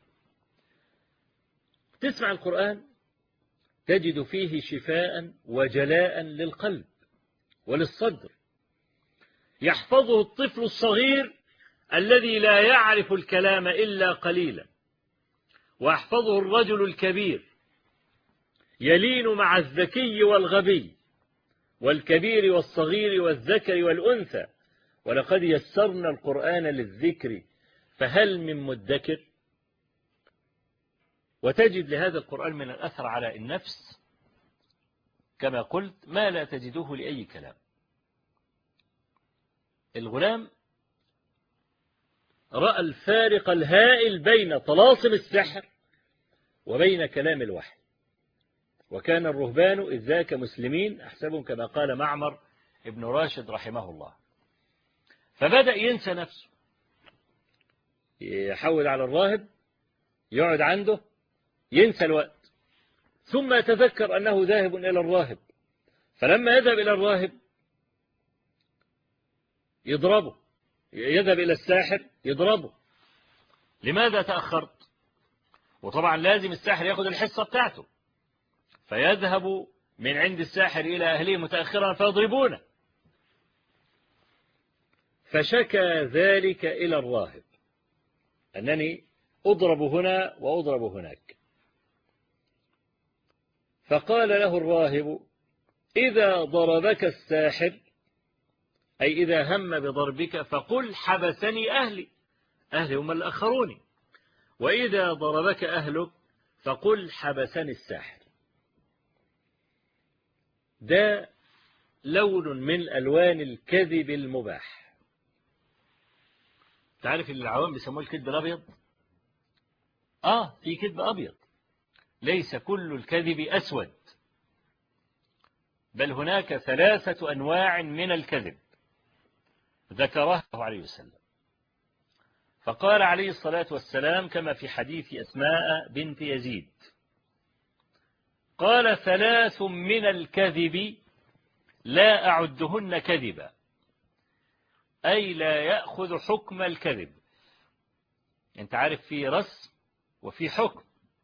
تسمع القرآن تجد فيه شفاء وجلاء للقلب وللصدر. يحفظه الطفل الصغير الذي لا يعرف الكلام إلا قليلا، ويحفظه الرجل الكبير يلين مع الذكي والغبي، والكبير والصغير والذكر والأنثى. ولقد يسرنا القرآن للذكر فهل من مدكر. وتجد لهذا القرآن من الأثر على النفس كما قلت ما لا تجده لأي كلام. الغلام رأى الفارق الهائل بين طلاسم السحر وبين كلام الوحي. وكان الرهبان إذ ذاك مسلمين أحسبهم كما قال معمر ابن راشد رحمه الله. فبدأ ينسى نفسه، يحول على الراهب، يقعد عنده، ينسى الوقت، ثم يتذكر أنه ذاهب إلى الراهب. فلما يذهب إلى الراهب يضربه، يذهب إلى الساحر يضربه: لماذا تأخرت؟ وطبعا لازم الساحر يأخذ الحصة بتاعته، فيذهب من عند الساحر إلى أهله متأخرا فيضربونه. فشكى ذلك إلى الراهب، أنني أضرب هنا وأضرب هناك. فقال له الراهب: إذا ضربك الساحر، أي إذا هم بضربك، فقل حبسني أهلي، أهلي هم اللي أخروني. وإذا ضربك أهلك فقل حبسني الساحر. ده لون من ألوان الكذب المباح. تعرف اللي العوام بيسموه الكذب الأبيض؟ آه في كذب أبيض، ليس كل الكذب أسود، بل هناك ثلاثة أنواع من الكذب ذكرها عليه وسلم. فقال عليه الصلاة والسلام كما في حديث أسماء بنت يزيد، قال: ثلاث من الكذب لا أعدهن كذبا، أي لا يأخذ حكم الكذب. أنت عارف في رسم وفي حكم.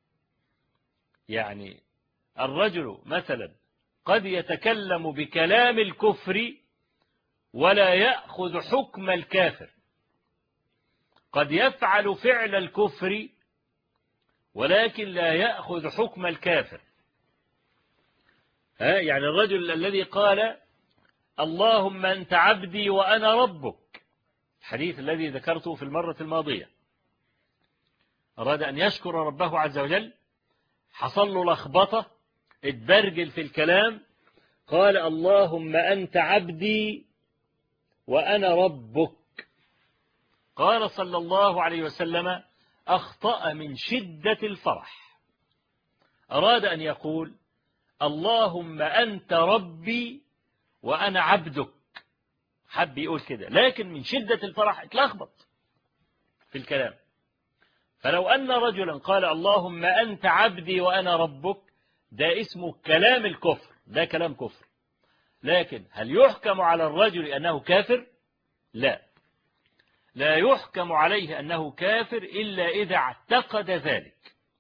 يعني الرجل مثلا قد يتكلم بكلام الكفر ولا يأخذ حكم الكافر، قد يفعل فعل الكفر ولكن لا يأخذ حكم الكافر. ها يعني الرجل الذي قال اللهم أنت عبدي وأنا ربك، الحديث الذي ذكرته في المرة الماضية. أراد أن يشكر ربه عز وجل، حصل له لخبطة، اتبرجل في الكلام، قال اللهم أنت عبدي وأنا ربك. قال صلى الله عليه وسلم أخطأ من شدة الفرح، أراد أن يقول اللهم أنت ربي وأنا عبدك، حب يقول كده، لكن من شدة الفرح اتلخبط في الكلام. فلو أن رجلا قال اللهم أنت عبدي وأنا ربك، ده اسمه كلام الكفر، ده كلام كفر. لكن هل يحكم على الرجل أنه كافر؟ لا، لا يحكم عليه أنه كافر إلا إذا اعتقد ذلك.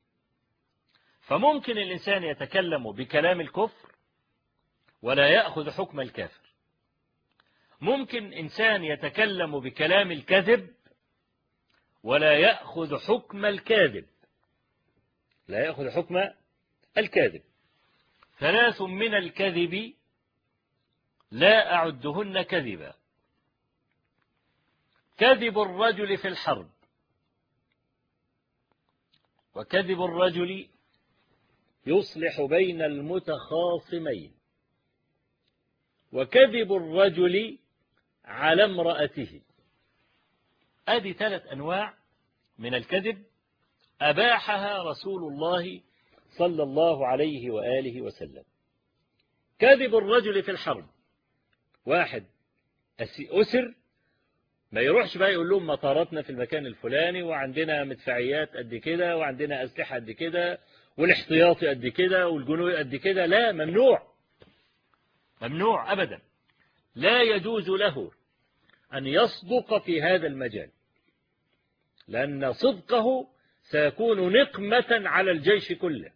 فممكن الإنسان يتكلم بكلام الكفر ولا يأخذ حكم الكافر، ممكن إنسان يتكلم بكلام الكذب ولا يأخذ حكم الكاذب، لا يأخذ حكم الكاذب. ثلاث من الكذب لا أعدهن كذبا: كذب الرجل في الحرب، وكذب الرجل يصلح بين المتخاصمين، وكذب الرجل على امرأته. هذه ثلاث أنواع من الكذب أباحها رسول الله صلى الله عليه وآله وسلم. كذب الرجل في الحرب، واحد أسر، ما يروحش بقى يقول لهم مطاراتنا في المكان الفلاني، وعندنا مدفعيات قد كده، وعندنا أسلحة قد كده، والاحتياطي قد كده، والجنود قد كده. لا، ممنوع، ممنوع أبدا. لا يجوز له أن يصدق في هذا المجال، لأن صدقه سيكون نقمة على الجيش كله.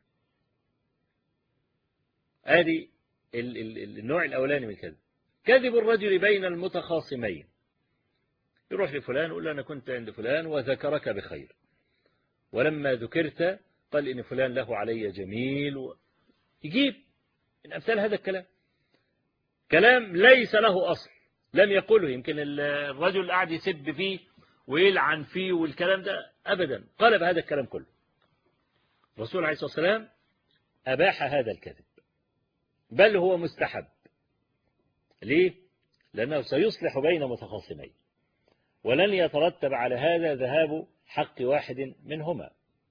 هذه النوع الأولاني من الكذب. كذب الرجل بين المتخاصمين، يروح لفلان يقول له أنا كنت عند فلان وذكرك بخير، ولما ذكرت قال إن فلان له علي جميل، و... يجيب من أمثال هذا الكلام، كلام ليس له أصل، لم يقوله. يمكن الرجل قاعد يسب فيه ويلعن فيه والكلام ده، أبدا قلب هذا الكلام كله. الرسول عليه الصلاة والسلام أباح هذا الكذب، بل هو مستحب. ليه؟ لأنه سيصلح بين متخاصمين، ولن يترتب على هذا ذهاب حق واحد منهما.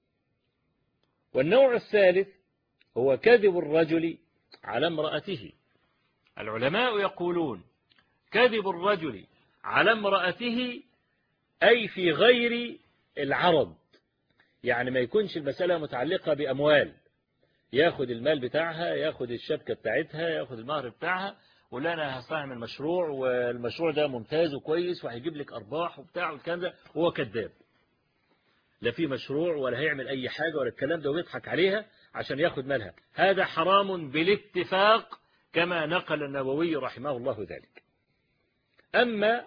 والنوع الثالث هو كذب الرجل على امرأته. العلماء يقولون كذب الرجل على امرأته أي في غير العرض، يعني ما يكونش المسألة متعلقة بأموال، ياخد المال بتاعها، ياخد الشبكة بتاعتها، ياخد المهر بتاعها، ولا أنا هستعمل مشروع والمشروع ده ممتاز وكويس وهيجيب لك أرباح وبتاع والكلام ده، وهو كذاب، لا في مشروع ولا هيعمل أي حاجة ولا الكلام ده، ويضحك عليها عشان ياخد مالها. هذا حرام بالاتفاق كما نقل النووي رحمه الله ذلك. أما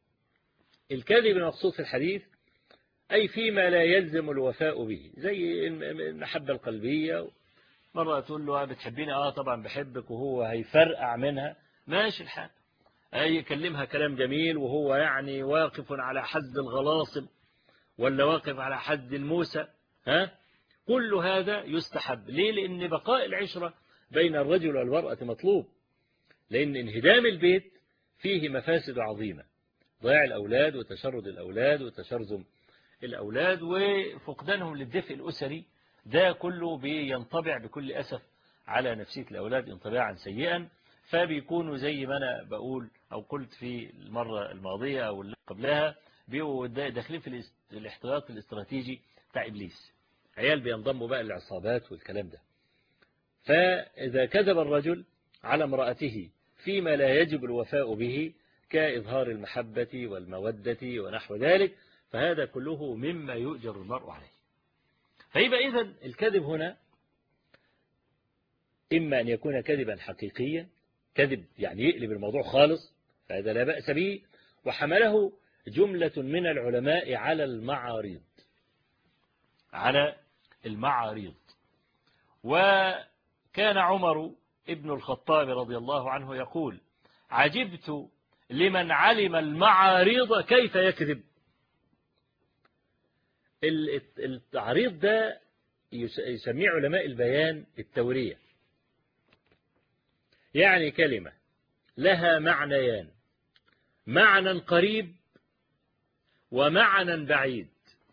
الكذب المقصود في الحديث أي فيما لا يلزم الوفاء به، زي المحبة القلبية، مرة تقول له بتحبيني؟ آه طبعا بحبك، وهو هيفرقع منها، ماشي الحال. أي يكلمها كلام جميل وهو يعني واقف على حد الغلاصب ولا واقف على حد الموسى، ها؟ كل هذا يستحب. ليه؟ لأن بقاء العشرة بين الرجل والمرأة مطلوب، لأن انهدام البيت فيه مفاسد عظيمة، ضياع الأولاد وتشرد الأولاد وتشرذم الأولاد وفقدانهم للدفء الأسري، ده كله بينطبع بكل أسف على نفسية الأولاد انطباعا سيئا، فبيكونوا زي ما أنا بقول أو قلت في المرة الماضية أو اللي قبلها، بيبقوا داخلين في الاحتياط الاستراتيجي بتاع إبليس، عيال بينضموا بقى للعصابات والكلام ده. فإذا كذب الرجل على امرأته فيما لا يجب الوفاء به كإظهار المحبة والمودة ونحو ذلك، فهذا كله مما يؤجر المرء عليه. فيبقى إذن الكذب هنا إما أن يكون كذبا حقيقيا، كذب يعني يقلب الموضوع خالص، فهذا لا بأس به، وحمله جملة من العلماء على المعاريض، على المعاريض. وكان عمر ابن الخطاب رضي الله عنه يقول عجبت لمن علم المعاريض كيف يكذب. التعريض ده يسميه علماء البيان التورية، يعني كلمة لها معنيان، معنى قريب ومعنى بعيد.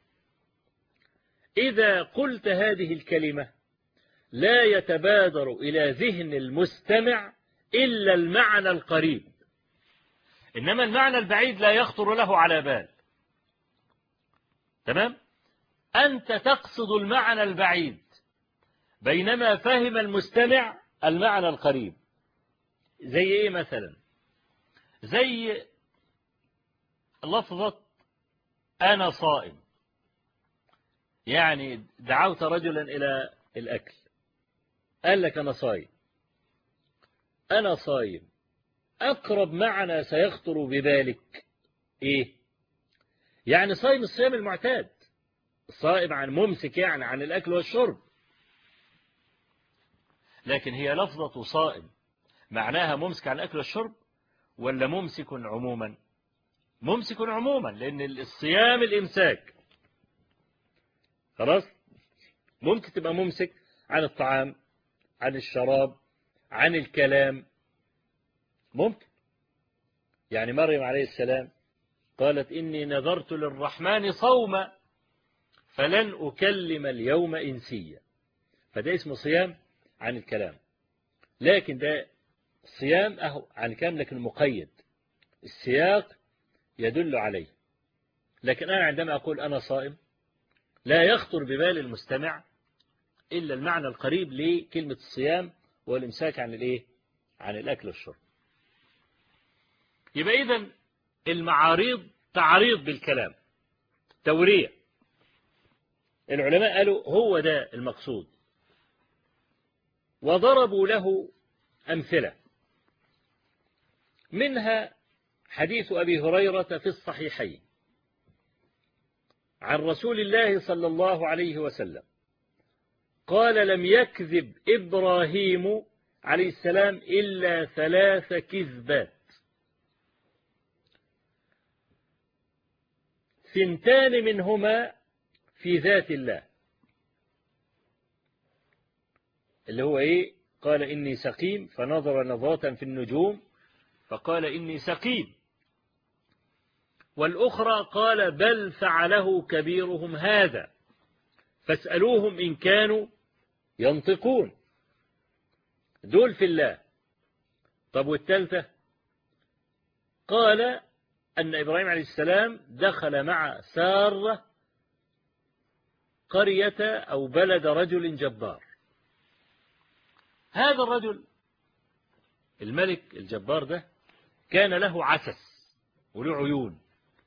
إذا قلت هذه الكلمة لا يتبادر إلى ذهن المستمع إلا المعنى القريب، إنما المعنى البعيد لا يخطر له على بال. تمام؟ أنت تقصد المعنى البعيد بينما فهم المستمع المعنى القريب. زي إيه مثلا؟ زي لفظة أنا صائم، يعني دعوت رجلا إلى الأكل، قال لك أنا صائم. أنا صائم أقرب معنى سيخطر ببالك إيه؟ يعني صائم الصيام المعتاد، صائم عن ممسك يعني عن الأكل والشرب. لكن هي لفظة صائم معناها ممسك عن الأكل والشرب ولا ممسك عموما؟ ممسك عموما، لأن الصيام الإمساك. خلاص؟ ممكن تبقى ممسك عن الطعام، عن الشراب، عن الكلام، ممكن. يعني مريم عليه السلام قالت إني نذرت للرحمن صوما فلن أكلم اليوم إنسيا، فده اسمه صيام عن الكلام. لكن ده صيام أهو عن الكلام لكن مقيد، السياق يدل عليه. لكن أنا عندما أقول أنا صائم لا يخطر ببال المستمع إلا المعنى القريب لكلمة الصيام والإمساك عن الإيه؟ عن الأكل والشرب. يبقى إذن المعاريض تعريض بالكلام، تورية. العلماء قالوا هو ده المقصود، وضربوا له أمثلة، منها حديث أبي هريرة في الصحيحين عن رسول الله صلى الله عليه وسلم قال لم يكذب إبراهيم عليه السلام إلا ثلاث كذبات، ثنتان منهما في ذات الله، اللي هو إيه؟ قال إني سقيم فنظر نظرة في النجوم فقال إني سقيم. والأخرى قال بل فعله كبيرهم هذا فاسألوهم إن كانوا ينطقون. دول في الله. طب والثالثة قال أن إبراهيم عليه السلام دخل مع سارة قرية أو بلد رجل جبار. هذا الرجل الملك الجبار ده كان له عسس وله عيون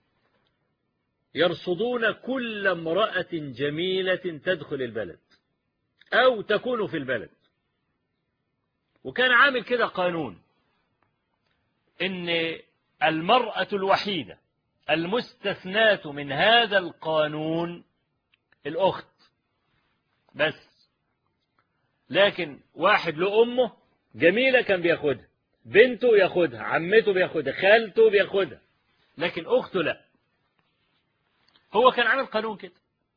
يرصدون كل امرأة جميلة تدخل البلد أو تكون في البلد. وكان عامل كده قانون إن المرأة الوحيدة المستثناة من هذا القانون الأخت بس. لكن واحد له أمه جميلة كان بياخدها، بنته ياخدها، عمته بياخدها، خالته بياخدها، لكن أخته لا. هو كان عامل قانون كده.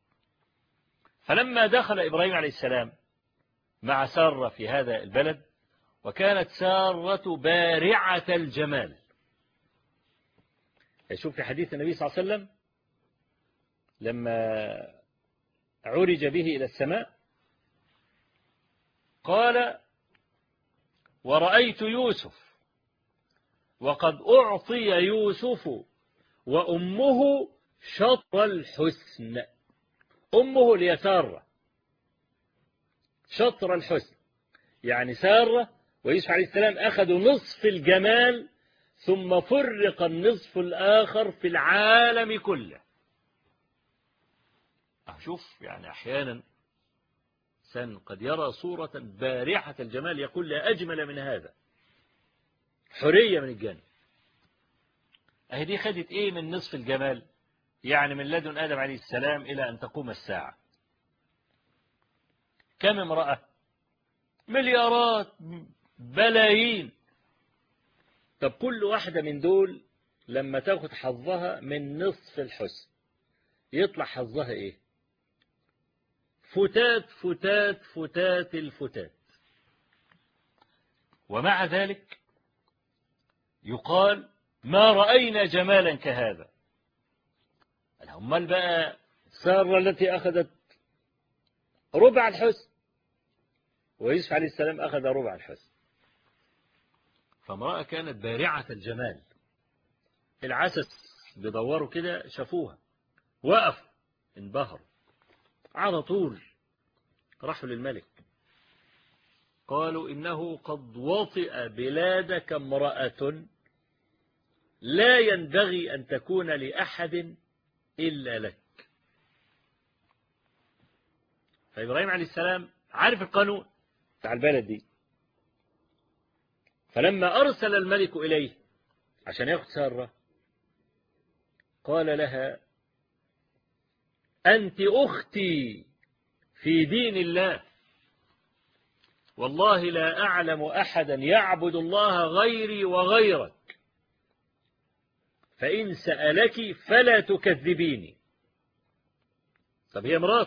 فلما دخل إبراهيم عليه السلام مع سارة في هذا البلد، وكانت سارة بارعة الجمال. يشوف في حديث النبي صلى الله عليه وسلم لما عرج به إلى السماء قال ورأيت يوسف وقد أعطي يوسف وأمه شطر الحسن. أمه ليسارة شطر الحسن، يعني سارة ويوسف عليه السلام أخذوا نصف الجمال ثم فرق النصف الآخر في العالم كله. أشوف يعني أحيانا إنسان قد يرى صورة بارعة الجمال يقول لا أجمل من هذا، حرية من الجنة. أهي دي خدت إيه من نصف الجمال؟ يعني من لدن آدم عليه السلام إلى أن تقوم الساعة كم امرأة؟ مليارات، بلايين. طب كل واحدة من دول لما تاخد حظها من نصف الحسن يطلع حظها ايه؟ فتات فتات فتات الفتات. ومع ذلك يقال ما رأينا جمالا كهذا. أمال بقى سارة التي أخذت ربع الحسن ويوسف عليه السلام أخذ ربع الحسن. فامرأة كانت بارعة الجمال، العسس بدوروا كده شافوها وقفوا انبهروا على طول راحوا للملك قالوا إنه قد وطئ بلادك امرأة لا ينبغي أن تكون لأحد إلا لك. فإبراهيم عليه السلام عارف القانون بتاع البلد دي، فلما أرسل الملك إليه عشان يأخذ سارة قال لها أنت أختي في دين الله، والله لا أعلم أحدا يعبد الله غيري وغيرك، فإن سألك فلا تكذبيني. طب هي مرات،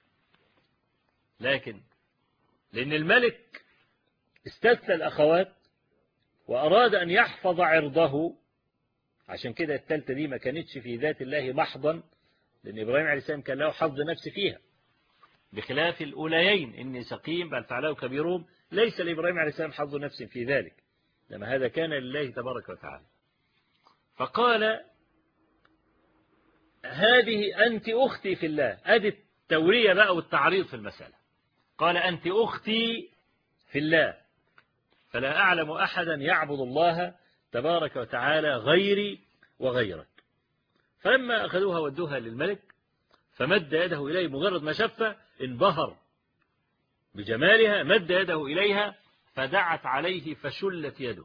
لكن لأن الملك استثنى الأخوات وأراد أن يحفظ عرضه، عشان كده التالتة دي ما كانتش في ذات الله محضا، لأن إبراهيم عليه السلام كان له حظ نفسي فيها، بخلاف الأوليين إني سقيم بل فعله كبيرهم، ليس لإبراهيم عليه السلام حظ نفس في ذلك، لما هذا كان لله تبارك وتعالى. فقال هذه أنت أختي في الله، أدي التورية بقى والتعريض في المسألة. قال أنت أختي في الله فلا أعلم أحدا يعبد الله تبارك وتعالى غيري وغيرك. فلما أخذوها ودوها للملك فمد يده إليه، مجرد ما شافها انبهر بجمالها، مد يده إليها فدعت عليه فشلت يده،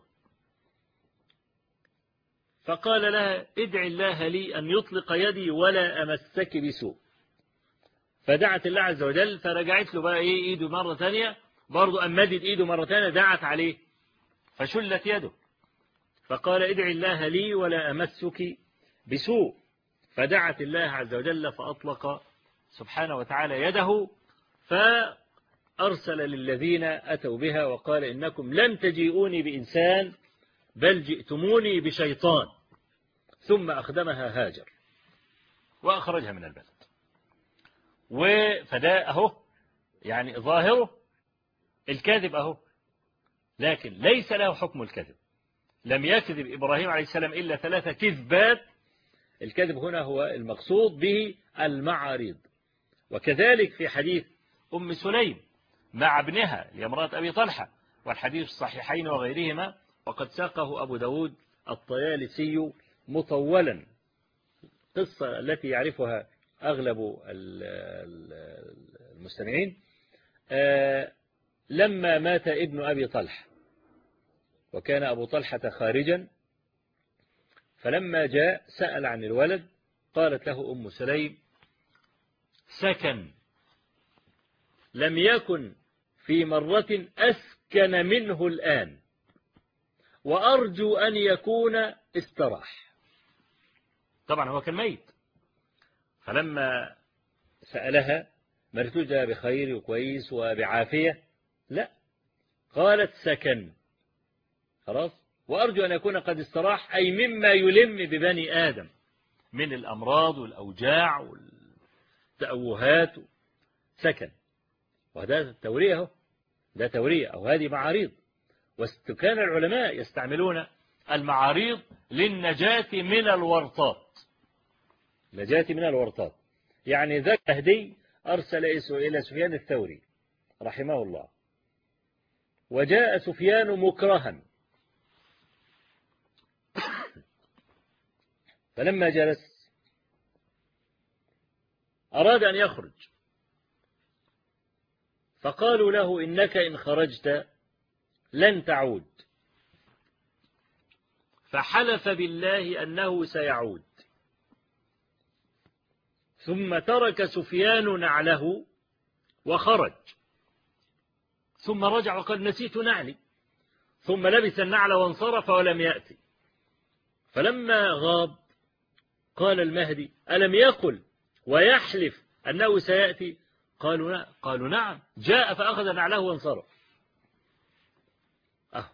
فقال لها ادعي الله لي أن يطلق يدي ولا أمسك بسوء. فدعت الله عز وجل فرجعت له بقى إيه إيده مرة ثانية، برضو أمدت إيده مرة ثانية دعت عليه فشلت يده، فقال ادعي الله لي ولا أمسك بسوء. فدعت الله عز وجل فأطلق سبحانه وتعالى يده، فأرسل للذين أتوا بها وقال إنكم لم تجيئوني بإنسان بل جئتموني بشيطان، ثم أخدمها هاجر وأخرجها من البلد. فده أهو يعني ظاهره الكاذب أهو، لكن ليس له حكم الكذب. لم يكذب إبراهيم عليه السلام إلا ثلاثة كذبات، الكذب هنا هو المقصود به المعاريض. وكذلك في حديث أم سليم مع ابنها لامرأة أبي طلحة، والحديث الصحيحين وغيرهما، وقد ساقه أبو داود الطيالسي مطولا، قصة التي يعرفها أغلب المستمعين. لما مات ابن أبي طلحة وكان أبو طلحة خارجا، فلما جاء سأل عن الولد، قالت له أم سليم سكن، لم يكن في مرة أسكن منه الآن، وأرجو أن يكون استراح. طبعا هو كان ميت، فلما سألها مرتجى بخير وكويس وبعافية، لا، قالت سكن خلاص، وأرجو أن يكون قد استراح، أي مما يلم ببني آدم من الأمراض والأوجاع والتأوهات، سكن. وهذا تورية، ده تورية أو هذه معاريض. وكان العلماء يستعملون المعاريض للنجاة من الورطات، نجاة من الورطات. يعني ذاك هدي أرسل إلى سفيان الثوري رحمه الله، وجاء سفيان مكرها، فلما جلس أراد أن يخرج، فقالوا له إنك إن خرجت لن تعود، فحلف بالله أنه سيعود. ثم ترك سفيان نعله وخرج، ثم رجع وقال نسيت نعلي، ثم لبس النعل وانصرف ولم يأتي. فلما غاب قال المهدي: ألم يقل ويحلف أنه سيأتي؟ قالوا لا. قالوا نعم، جاء فأخذ نعله وانصرف. أه.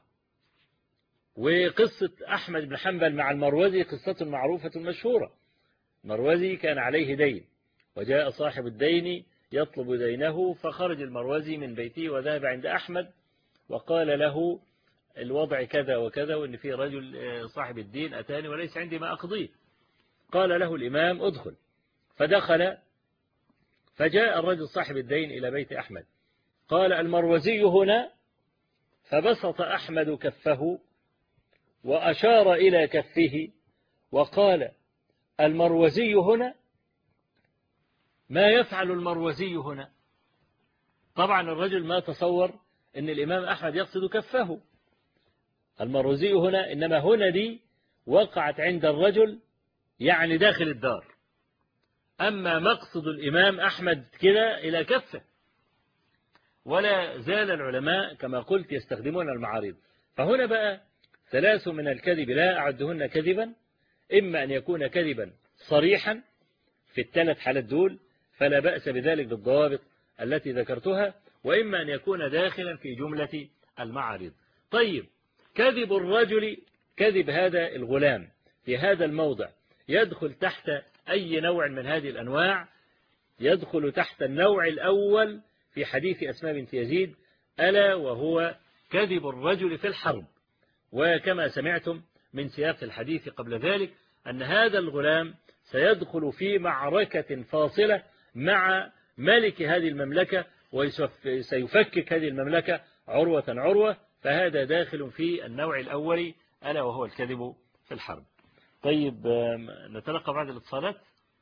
وقصة أحمد بن حنبل مع المروزي قصة معروفة مشهورة. المروزي كان عليه دين، وجاء صاحب الدين يطلب دينه، فخرج المروزي من بيته وذهب عند أحمد وقال له: الوضع كذا وكذا، وإن في رجل صاحب الدين أتاني وليس عندي ما أقضيه. قال له الإمام: ادخل. فدخل، فجاء الرجل صاحب الدين إلى بيت أحمد. قال: المروزي هنا. فبسط أحمد كفه وأشار إلى كفه وقال: المروزي هنا؟ ما يفعل المروزي هنا؟ طبعا الرجل ما تصور أن الإمام أحمد يقصد كفه. المروزي هنا، إنما هنا دي وقعت عند الرجل يعني داخل الدار، أما مقصد الإمام أحمد كده إلى كفه. ولا زال العلماء كما قلت يستخدمون المعارض. فهنا بقى ثلاث من الكذب لا أعدهن كذبا: إما أن يكون كذبا صريحا في الثلاث حالات دول فلا بأس بذلك بالضوابط التي ذكرتها، وإما أن يكون داخلا في جملة المعارض. طيب، كذب الرجل، كذب هذا الغلام في هذا الموضع يدخل تحت أي نوع من هذه الأنواع؟ يدخل تحت النوع الأول في حديث أسماء بنت يزيد، ألا وهو كذب الرجل في الحرب. وكما سمعتم من سياق الحديث قبل ذلك أن هذا الغلام سيدخل في معركة فاصلة مع ملك هذه المملكة وسيفكك هذه المملكة عروة عروة، فهذا داخل في النوع الأول ألا وهو الكذب في الحرب. طيب، نتلقى بعد الاتصالات.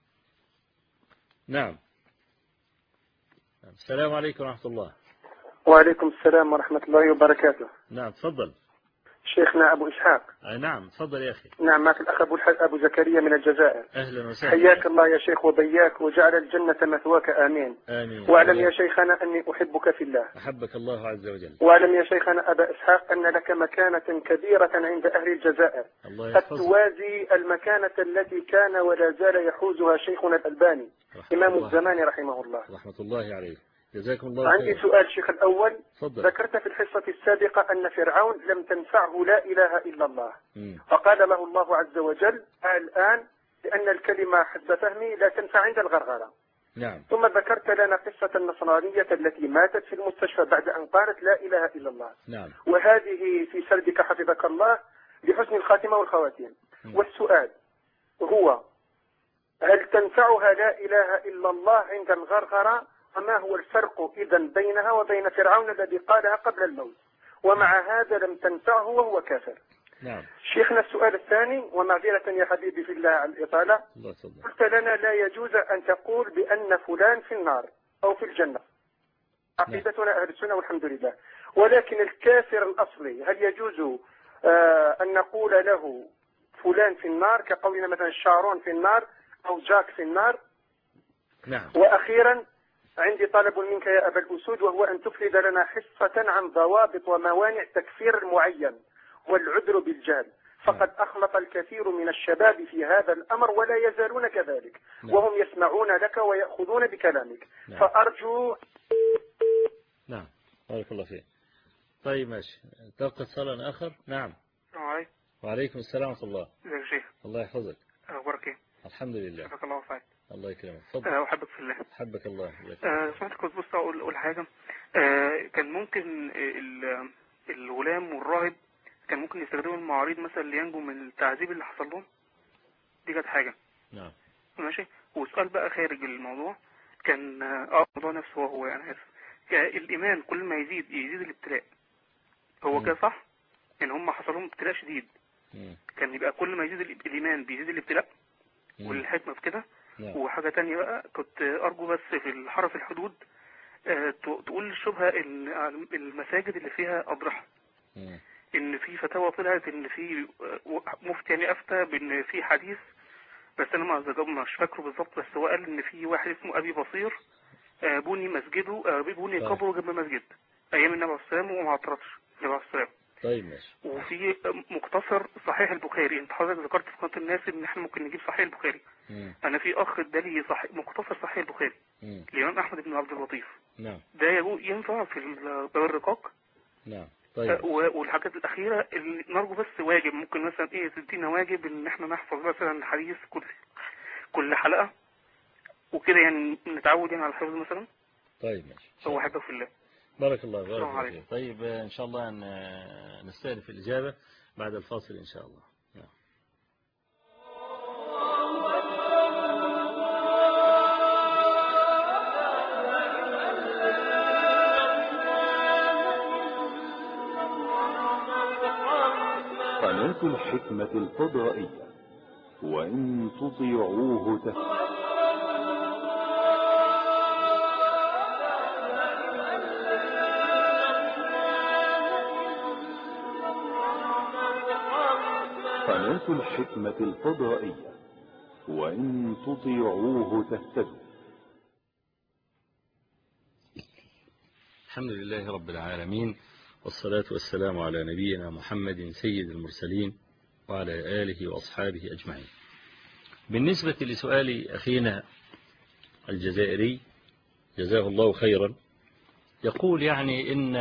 نعم. السلام عليكم ورحمة الله.
وعليكم السلام ورحمة الله وبركاته.
نعم، تفضل
شيخنا أبو إسحاق.
آه نعم، تفضل يا أخي.
نعم، معك الأخ أبو, أبو زكريا من الجزائر.
أهلا وسهلا.
حياك الله يا شيخ وبياك وجعل الجنة مثواك آمين.
آمين.
واعلم يا شيخنا أني أحبك في الله.
أحبك الله عز وجل.
واعلم يا شيخنا أبا إسحاق أن لك مكانة كبيرة عند أهل الجزائر قد توازي المكانة التي كان ولا زال يحوزها شيخنا الألباني إمام الزمان رحمه الله.
رحمة الله عليه. جزاكم الله
عندي
خير.
سؤال شيخ الأول.
فضل.
ذكرت في الحصة السابقة أن فرعون لم تنفعه لا إله إلا الله،
م.
فقال له الله عز وجل: الآن لأن الكلمة حسب فهمي لا تنفع عند الغرغرة.
نعم.
ثم ذكرت لنا قصة النصرانية التي ماتت في المستشفى بعد أن قالت لا إله إلا الله.
نعم.
وهذه في سردك حفظك الله لحسن الخاتمة والخواتيم. م. والسؤال هو: هل تنفعها لا إله إلا الله عند الغرغرة؟ وما هو الفرق إذن بينها وبين فرعون الذي قالها قبل الموت ومع هذا لم تنفعه وهو كافر؟
نعم.
شيخنا السؤال الثاني، ومعذرة يا حبيبي في الله على الإطالة،
الله صدق.
قلت لنا لا يجوز أن تقول بأن فلان في النار أو في الجنة، عقيدتنا أهل السنة والحمد لله، ولكن الكافر الأصلي هل يجوز آه أن نقول له فلان في النار كقولنا مثلا شارون في النار أو جاك في النار؟
نعم.
وأخيرا عندي طلب منك يا أبا الأسود، وهو أن تفرد لنا حصة عن ضوابط وموانع تكفير المعين والعذر بالجهل، فقد أخلط الكثير من الشباب في هذا الأمر ولا يزالون كذلك. نعم. وهم يسمعون لك ويأخذون بكلامك. نعم. فأرجو.
نعم، بارك الله فيك. طيب ماشي، تلقى اتصالا آخر. نعم.
عليكم.
وعليكم السلام ورحمة الله.
ازيك يا شيخ؟
الله يحفظك.
أخبارك إيه؟
الحمد لله.
حفظك الله وفاك.
الله يكرمك. تفضل.
أه أحبك في الله.
حبك الله.
أه سمعتك كنت بص أقول أقول حاجة. أه كان ممكن الغلام والراهب كان ممكن يستخدموا المعاريض مثلا لينجوا من التعذيب اللي حصل لهم. دي كانت حاجة.
نعم.
ماشي. وسؤال بقى خارج الموضوع، كان اه الموضوع نفسه هو يعني اسف الإيمان كل ما يزيد يزيد الابتلاء. هو كده صح؟ يعني هم حصل لهم ابتلاء شديد. مم. كان يبقى كل ما يزيد الإيمان بيزيد الابتلاء. مم. والحكمة في كده. نعم. وحاجة تانية بقى كنت أرجو بس في الحرف الحدود أه تقول الشبهة إن المساجد اللي فيها أضرحة، مم. إن في فتاوى طلعت إن في مفتي يعني أفتى بإن في حديث، بس أنا ما مش فاكره بالظبط، بس هو قال إن في واحد اسمه أبي بصير بني مسجده بني قبره جنب مسجد أيام النبي عليه السلام وما اعترضش النبي عليه السلام،
طيب ماشي.
وفي مختصر صحيح البخاري. انت حضرتك ذكرت في قناه الناس ان احنا ممكن نجيب صحيح البخاري.
مم.
انا في اخ ادالي صحيح مختصر صحيح البخاري
مم.
الامام احمد بن عبد اللطيف.
نعم.
ده يجو- ينفع في ال- باب الرقاق.
نعم.
آه،
طيب.
و- والحاجات الاخيره اللي نرجو بس واجب، ممكن مثلا ايه تدينا واجب ان احنا نحفظ مثلا حديث كل كل حلقه وكده، يعني نتعود يعني على الحفظ مثلا.
طيب ماشي. إن شاء
هو
الله.
احبه في الله.
بارك الله بارك
السلام
الله
عليكم.
فيك. طيب آه، إن شاء الله ن- نستأنف الإجابة بعد الفاصل إن شاء الله. نعم.
قناة الحكمة الفضائية، وإن تطيعوه تهتدوا. قناة الحكمة الفضائية، وإن تطيعوه تهتدوا.
الحمد لله رب العالمين، والصلاة والسلام على نبينا محمد سيد المرسلين وعلى آله وأصحابه أجمعين. بالنسبة لسؤال أخينا الجزائري جزاه الله خيرا، يقول يعني إن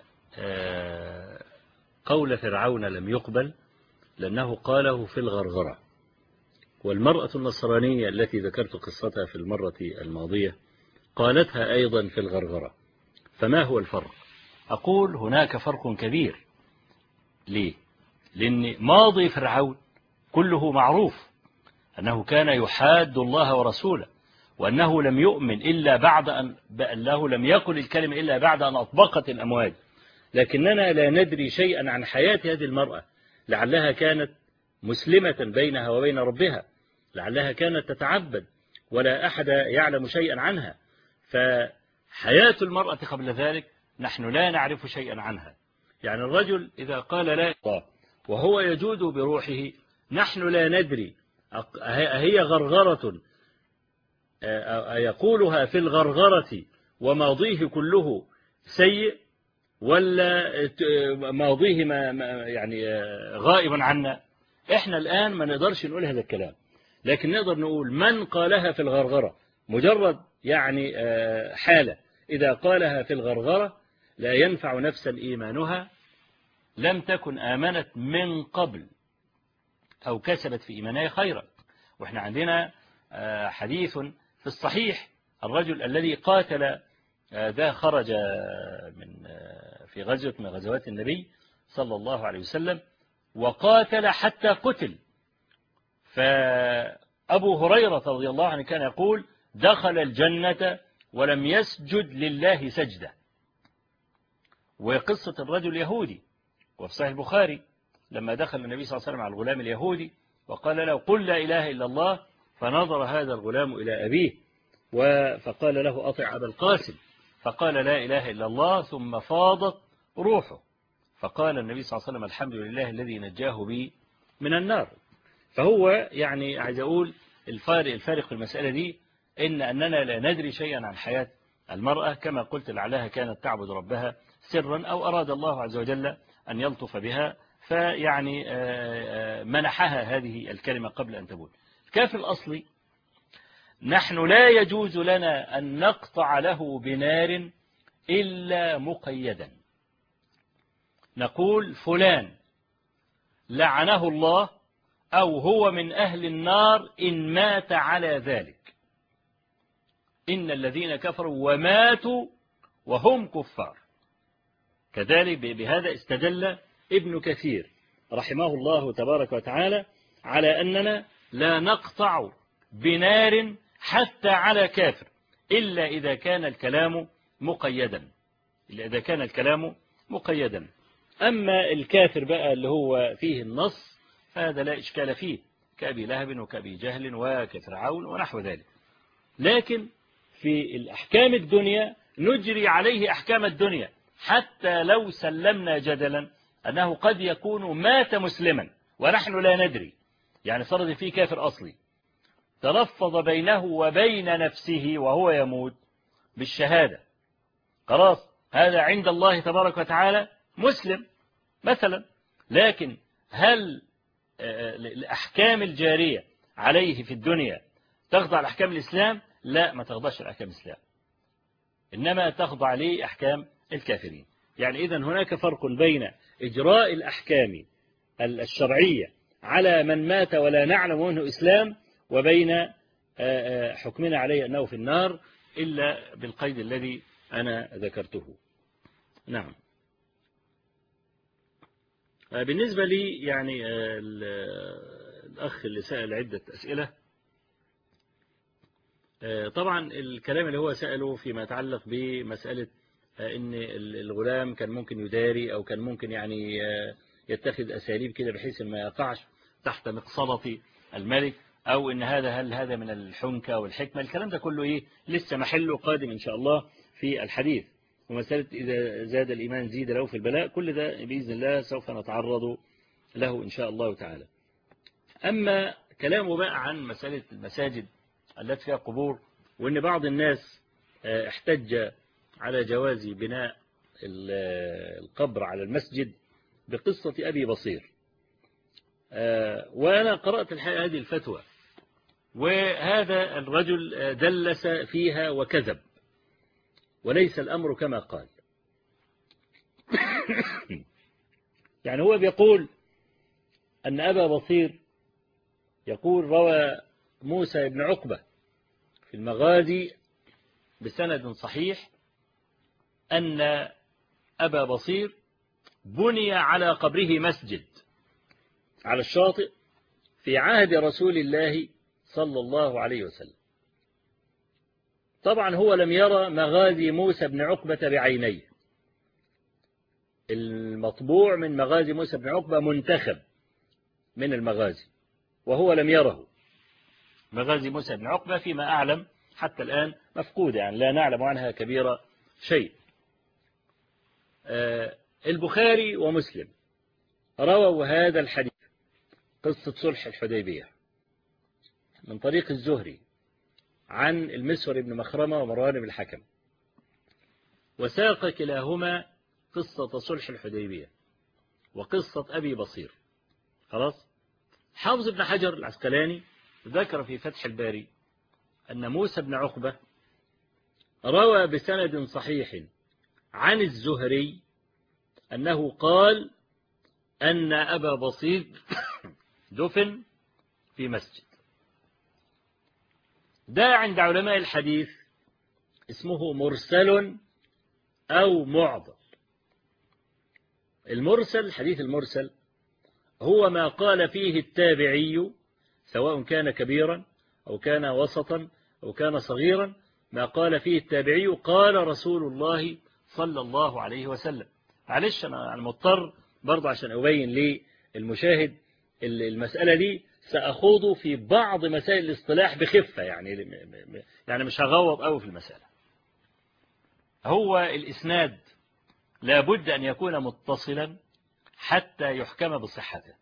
قول فرعون لم يقبل لأنه قاله في الغرغرة، والمرأة النصرانية التي ذكرت قصتها في المرة الماضية قالتها أيضا في الغرغرة، فما هو الفرق؟ أقول هناك فرق كبير. ليه؟ لأن ماضي فرعون كله معروف أنه كان يحاد الله ورسوله، وأنه لم يؤمن إلا بعد أن له لم يقل الكلمة إلا بعد أن أطبقت الأمواج. لكننا لا ندري شيئا عن حياة هذه المرأة، لعلها كانت مسلمة بينها وبين ربها، لعلها كانت تتعبد ولا أحد يعلم شيئا عنها. فحياة المرأة قبل ذلك نحن لا نعرف شيئا عنها. يعني الرجل إذا قال لا إله إلا الله وهو يجود بروحه نحن لا ندري هي غرغرة يقولها في الغرغرة وماضيه كله سيء، ولا ماضيه ما يعني غائبا عنا. احنا الآن ما نقدرش نقول هذا الكلام، لكن نقدر نقول من قالها في الغرغرة مجرد يعني حالة، إذا قالها في الغرغرة لا ينفع نفسا إيمانها لم تكن آمنت من قبل أو كسبت في إيمانها خيرا. وإحنا عندنا حديث في الصحيح الرجل الذي قاتل، ذا خرج من في غزوة من غزوات النبي صلى الله عليه وسلم وقاتل حتى قتل. فأبو هريرة رضي الله عنه كان يقول دخل الجنة ولم يسجد لله سجدة. وقصة الرجل يهودي وفي صحيح البخاري لما دخل النبي صلى الله عليه وسلم على الغلام اليهودي وقال له قل لا إله إلا الله، فنظر هذا الغلام إلى أبيه فقال له أطع أبا القاسم، فقال لا إله إلا الله ثم فاضت روحه، فقال النبي صلى الله عليه وسلم الحمد لله الذي نجاه بي من النار. فهو يعني عايز أقول الفارق الفارق في المسألة دي إن أننا لا ندري شيئا عن حياة المرأة، كما قلت لعلها كانت تعبد ربها سرا أو أراد الله عز وجل أن يلطف بها فيعني منحها هذه الكلمة قبل أن تموت. الكافر الأصلي نحن لا يجوز لنا أن نقطع له بنار إلا مقيدا. نقول فلان لعنه الله أو هو من أهل النار إن مات على ذلك، إن الذين كفروا وماتوا وهم كفار. كذلك بهذا استدل ابن كثير رحمه الله تبارك وتعالى على أننا لا نقطع بنار حتى على كافر إلا إذا كان الكلام مقيدا، إلا إذا كان الكلام مقيدا. أما الكافر بقى اللي هو فيه النص فهذا لا إشكال فيه، كأبي لهب وكأبي جهل وكفرعون ونحو ذلك. لكن في الأحكام الدنيا نجري عليه أحكام الدنيا، حتى لو سلمنا جدلا أنه قد يكون مات مسلما ونحن لا ندري. يعني فرض فيه كافر أصلي تلفظ بينه وبين نفسه وهو يموت بالشهادة، خلاص هذا عند الله تبارك وتعالى مسلم، مثلا. لكن هل الأحكام الجارية عليه في الدنيا تخضع لأحكام الإسلام؟ لا، ما تخضعش لأحكام الإسلام، إنما تخضع لأحكام الكافرين. يعني إذن هناك فرق بين إجراء الأحكام الشرعية على من مات ولا نعلم منه إسلام، وبين حكمنا عليه أنه في النار إلا بالقيد الذي أنا ذكرته. نعم. بالنسبة لي يعني الأخ اللي سأل عدة أسئلة، طبعا الكلام اللي هو سأله فيما يتعلق بمسألة إن الغلام كان ممكن يداري أو كان ممكن يعني يتخذ أساليب كده بحيث ما يقعش تحت مقصلة الملك، أو إن هذا هل هذا من الحنكة والحكمة. الكلام ده كله إيه لسه محله قادم إن شاء الله في الحديث. ومسألة إذا زاد الإيمان زيد له في البلاء، كل ده بإذن الله سوف نتعرض له إن شاء الله تعالى. أما كلامه بقى عن مسألة المساجد التي فيها قبور، وإن بعض الناس احتج على جواز بناء القبر على المسجد بقصة أبي بصير، وأنا قرأت الحقيقة هذه الفتوى، وهذا الرجل دلس فيها وكذب، وليس الأمر كما قال. يعني هو بيقول أن أبا بصير يقول روى موسى بن عقبة في المغازي بسند صحيح أن أبا بصير بني على قبره مسجد على الشاطئ في عهد رسول الله صلى الله عليه وسلم. طبعا هو لم يرى مغازي موسى بن عقبة بعينيه، المطبوع من مغازي موسى بن عقبة منتخب من المغازي، وهو لم يره. مغازي موسى بن عقبة فيما أعلم حتى الآن مفقودة، يعني لا نعلم عنها كبيرة شيء. آه البخاري ومسلم رووا هذا الحديث، قصة صلح الحديبية، من طريق الزهري عن المسور بن مخرمة ومروان بن الحكم، وساق كلاهما قصة صلح الحديبية وقصة أبي بصير. خلاص. حافظ ابن حجر العسقلاني ذكر في فتح الباري أن موسى بن عقبة روى بسند صحيح عن الزهري أنه قال أن أبا بصير دفن في مسجد. ده عند علماء الحديث اسمه مرسل أو معضل. المرسل، الحديث المرسل هو ما قال فيه التابعي سواء كان كبيرا أو كان وسطا أو كان صغيرا، ما قال فيه التابعي قال رسول الله صلى الله عليه وسلم. معلش أنا مضطر برضه عشان أبين للمشاهد المسألة دي، سأخوض في بعض مسائل الاصطلاح بخفة، يعني يعني مش هغوط قوي في المسألة. هو الإسناد لابد أن يكون متصلا حتى يحكم بصحته.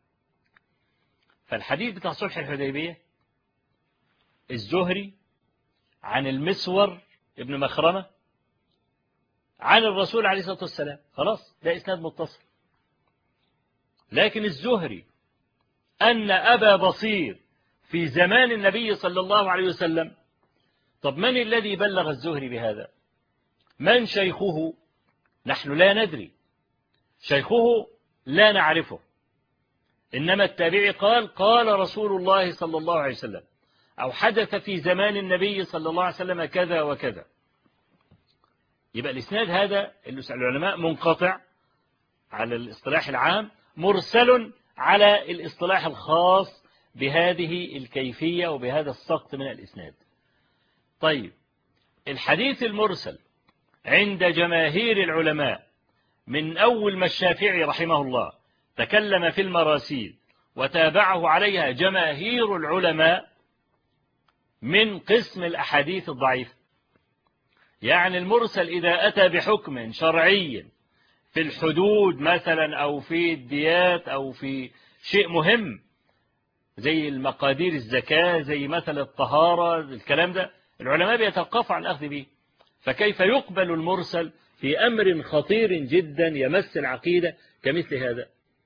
فالحديث بتاع صلح الحديبية الزهري عن المسور ابن مخرمة عن الرسول عليه الصلاة والسلام، خلاص ده إسناد متصل. لكن الزهري أن أبا بصير في زمان النبي صلى الله عليه وسلم، طب من الذي بلغ الزهري بهذا؟ من شيخه؟ نحن لا ندري، شيخه لا نعرفه، إنما التابعي قال قال رسول الله صلى الله عليه وسلم، أو حدث في زمان النبي صلى الله عليه وسلم كذا وكذا. يبقى الإسناد هذا العلماء منقطع على الاصطلاح العام، مرسل على الاصطلاح الخاص بهذه الكيفية وبهذا السقط من الإسناد. طيب الحديث المرسل عند جماهير العلماء من أول ما الشافعي رحمه الله تكلم في المراسيل وتابعه عليها جماهير العلماء من قسم الأحاديث الضعيفة. يعني المرسل إذا أتى بحكم شرعي في الحدود مثلا أو في الديات أو في شيء مهم زي المقادير الزكاة زي مثلا الطهارة، الكلام ده العلماء بيتوقفوا عن الأخذ به. فكيف يقبل المرسل في أمر خطير جدا يمس العقيدة كمثل هذا.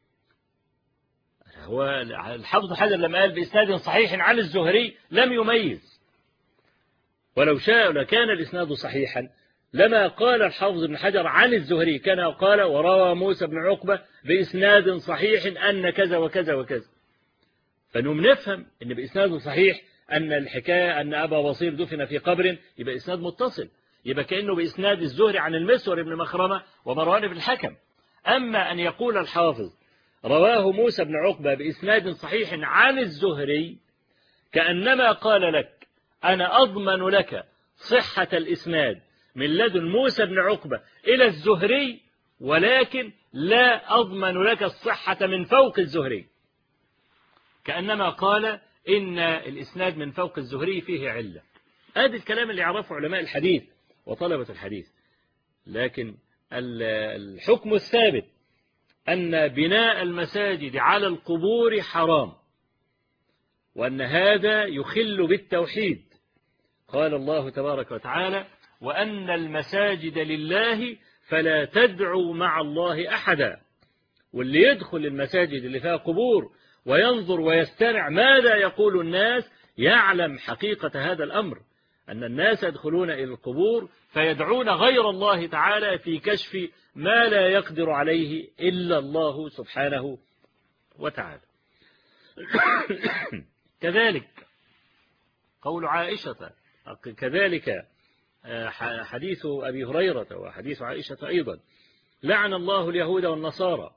هو الحافظ حجر لما قال بإسناد صحيح عن الزهري لم يميز، ولو شاء لكان الإسناد صحيحا لما قال الحافظ ابن حجر عن الزهري، كان قال وروى موسى بن عقبة بإسناد صحيح أن كذا وكذا وكذا. فنوم نفهم أن بإسناد صحيح أن الحكاية أن أبا بصير دفن في قبر، يبقى إسناد متصل، يبقى كأنه بإسناد الزهري عن المسور بن مخرمة ومروان بن الحكم. أما أن يقول الحافظ رواه موسى بن عقبة بإسناد صحيح عن الزهري، كأنما قال لك أنا أضمن لك صحة الإسناد من لدن موسى بن عقبة إلى الزهري، ولكن لا أضمن لك الصحة من فوق الزهري. كأنما قال إن الإسناد من فوق الزهري فيه علة. هذا الكلام اللي يعرفه علماء الحديث وطلبة الحديث. لكن الحكم الثابت أن بناء المساجد على القبور حرام، وأن هذا يخل بالتوحيد. قال الله تبارك وتعالى وأن المساجد لله فلا تدعوا مع الله أحدا. واللي يدخل المساجد اللي فيها قبور وينظر ويستمع ماذا يقول الناس يعلم حقيقة هذا الأمر، أن الناس يدخلون إلى القبور فيدعون غير الله تعالى في كشف ما لا يقدر عليه إلا الله سبحانه وتعالى. كذلك قول عائشة، كذلك حديث أبي هريرة وحديث عائشة أيضا، لعن الله اليهود والنصارى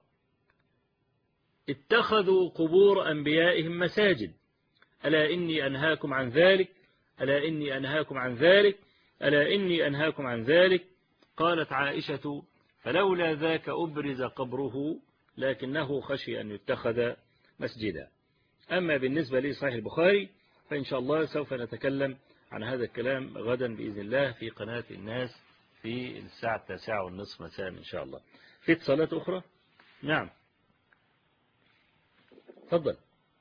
اتخذوا قبور أنبيائهم مساجد، ألا إني أنهاكم عن ذلك، ألا إني أنهاكم عن ذلك، ألا إني أنهاكم عن ذلك. قالت عائشة فلولا ذاك أبرز قبره لكنه خشي أن يتخذ مسجدا. أما بالنسبة لي صحيح البخاري فإن شاء الله سوف نتكلم عن هذا الكلام غدا بإذن الله في قناة الناس في الساعة التاسعة والنصف مساء إن شاء الله. في اتصالات أخرى؟ نعم تفضل.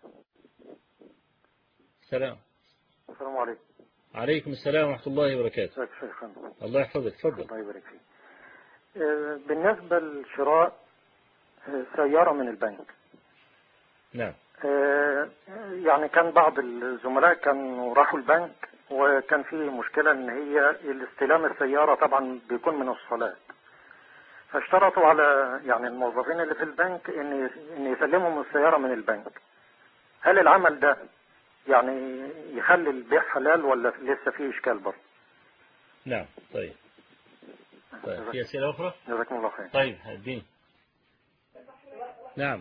السلام.
السلام عليكم.
عليكم السلام ورحمة الله وبركاته.
ازيك يا شيخنا؟
الله يحفظك. تفضل.
الله يبارك فيك. بالنسبة لشراء سيارة من البنك،
نعم،
يعني كان بعض الزملاء كانوا راحوا البنك وكان في مشكلة ان هي الاستلام السيارة طبعا بيكون من الصلاة، فاشترطوا على يعني الموظفين اللي في البنك ان ان يسلموا السيارة من البنك. هل العمل ده يعني يخلي البيع حلال ولا لسه فيه اشكال برضه؟
نعم. طيب طيب في أسئلة أخرى؟
جزاكم الله خير.
طيب الدين. نعم.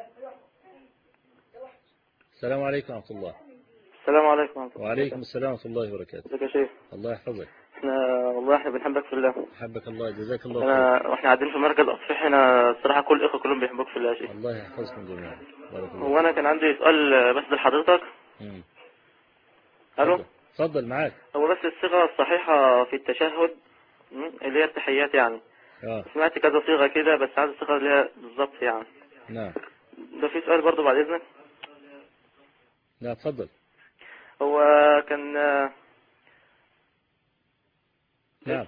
السلام عليكم ورحمة الله.
السلام عليكم ورحمة الله.
وعليكم السلام ورحمة الله وبركاته.
ازيك يا شيخ؟
الله يحفظك.
احنا والله احنا بنحبك في الله.
حبك الله، جزاك الله خير.
انا واحنا قاعدين في مركز اصفح هنا الصراحة كل الاخوة كلهم بيحبوك في الله يا شيخ.
الله يحفظكم جميعا. بارك الله.
هو انا كان عندي سؤال بس لحضرتك.
امم
الو.
اتفضل معاك.
هو بس الصيغة الصحيحة في التشهد اللي هي التحيات يعني.
اه
سمعت كذا صيغة كده بس عايز الصيغة اللي هي بالظبط يعني.
نعم.
ده في سؤال برضه بعد اذنك.
لا اتفضل.
هو كان
نعم.